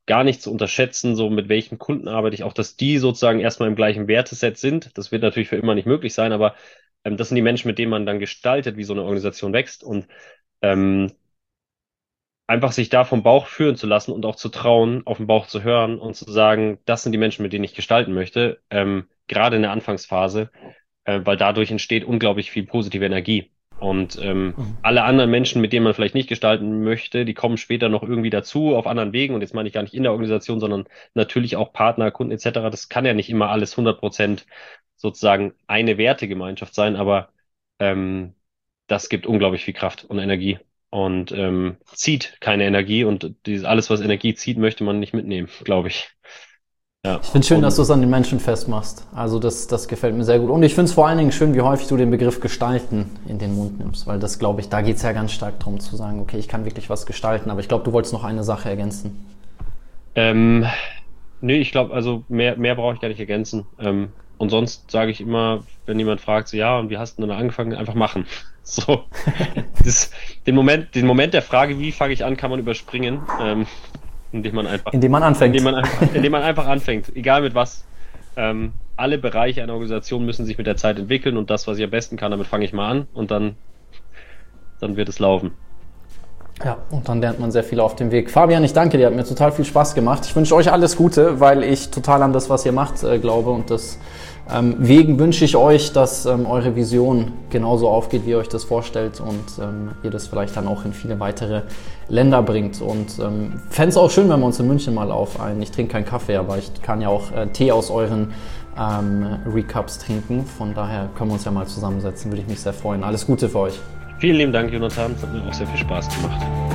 gar nicht zu unterschätzen, so mit welchen Kunden arbeite ich, auch dass die sozusagen erstmal im gleichen Werteset sind. Das wird natürlich für immer nicht möglich sein, aber ähm, das sind die Menschen, mit denen man dann gestaltet, wie so eine Organisation wächst und ähm, einfach sich da vom Bauch führen zu lassen und auch zu trauen, auf den Bauch zu hören und zu sagen, das sind die Menschen, mit denen ich gestalten möchte, ähm, gerade in der Anfangsphase, äh, weil dadurch entsteht unglaublich viel positive Energie. Und ähm, Mhm. alle anderen Menschen, mit denen man vielleicht nicht gestalten möchte, die kommen später noch irgendwie dazu auf anderen Wegen. Und jetzt meine ich gar nicht in der Organisation, sondern natürlich auch Partner, Kunden et cetera. Das kann ja nicht immer alles hundert Prozent sozusagen eine Wertegemeinschaft sein, aber ähm, das gibt unglaublich viel Kraft und Energie und ähm, zieht keine Energie und dieses, alles, was Energie zieht, möchte man nicht mitnehmen, glaube ich. Ja. Ich finde es schön, dass Und du es an den Menschen festmachst. Also das, das gefällt mir sehr gut. Und ich finde es vor allen Dingen schön, wie häufig du den Begriff gestalten in den Mund nimmst. Weil das, glaube ich, da geht es ja ganz stark darum zu sagen, okay, ich kann wirklich was gestalten. Aber ich glaube, du wolltest noch eine Sache ergänzen. ähm, nee, ich glaube, also mehr, mehr brauche ich gar nicht ergänzen. Ähm, und sonst sage ich immer, wenn jemand fragt, so ja, und wie hast du denn angefangen, einfach machen. So, das, den Moment, den Moment der Frage, wie fange ich an, kann man überspringen, ähm, indem man einfach, Indem man indem anfängt. man einfach, indem man einfach anfängt, egal mit was. Ähm, alle Bereiche einer Organisation müssen sich mit der Zeit entwickeln und das, was ich am besten kann, damit fange ich mal an und dann, dann wird es laufen. Ja, und dann lernt man sehr viel auf dem Weg. Fabian, ich danke dir, hat mir total viel Spaß gemacht. Ich wünsche euch alles Gute, weil ich total an das, was ihr macht, äh, glaube. Und deswegen ähm, wünsche ich euch, dass ähm, eure Vision genauso aufgeht, wie ihr euch das vorstellt und ähm, ihr das vielleicht dann auch in viele weitere Länder bringt. Und ähm, fände es auch schön, wenn wir uns in München mal auf einen, ich trinke keinen Kaffee, aber ich kann ja auch äh, Tee aus euren ähm, Recaps trinken. Von daher können wir uns ja mal zusammensetzen, würde ich mich sehr freuen. Alles Gute für euch. Vielen lieben Dank, Jonathan. Es hat mir auch sehr viel Spaß gemacht.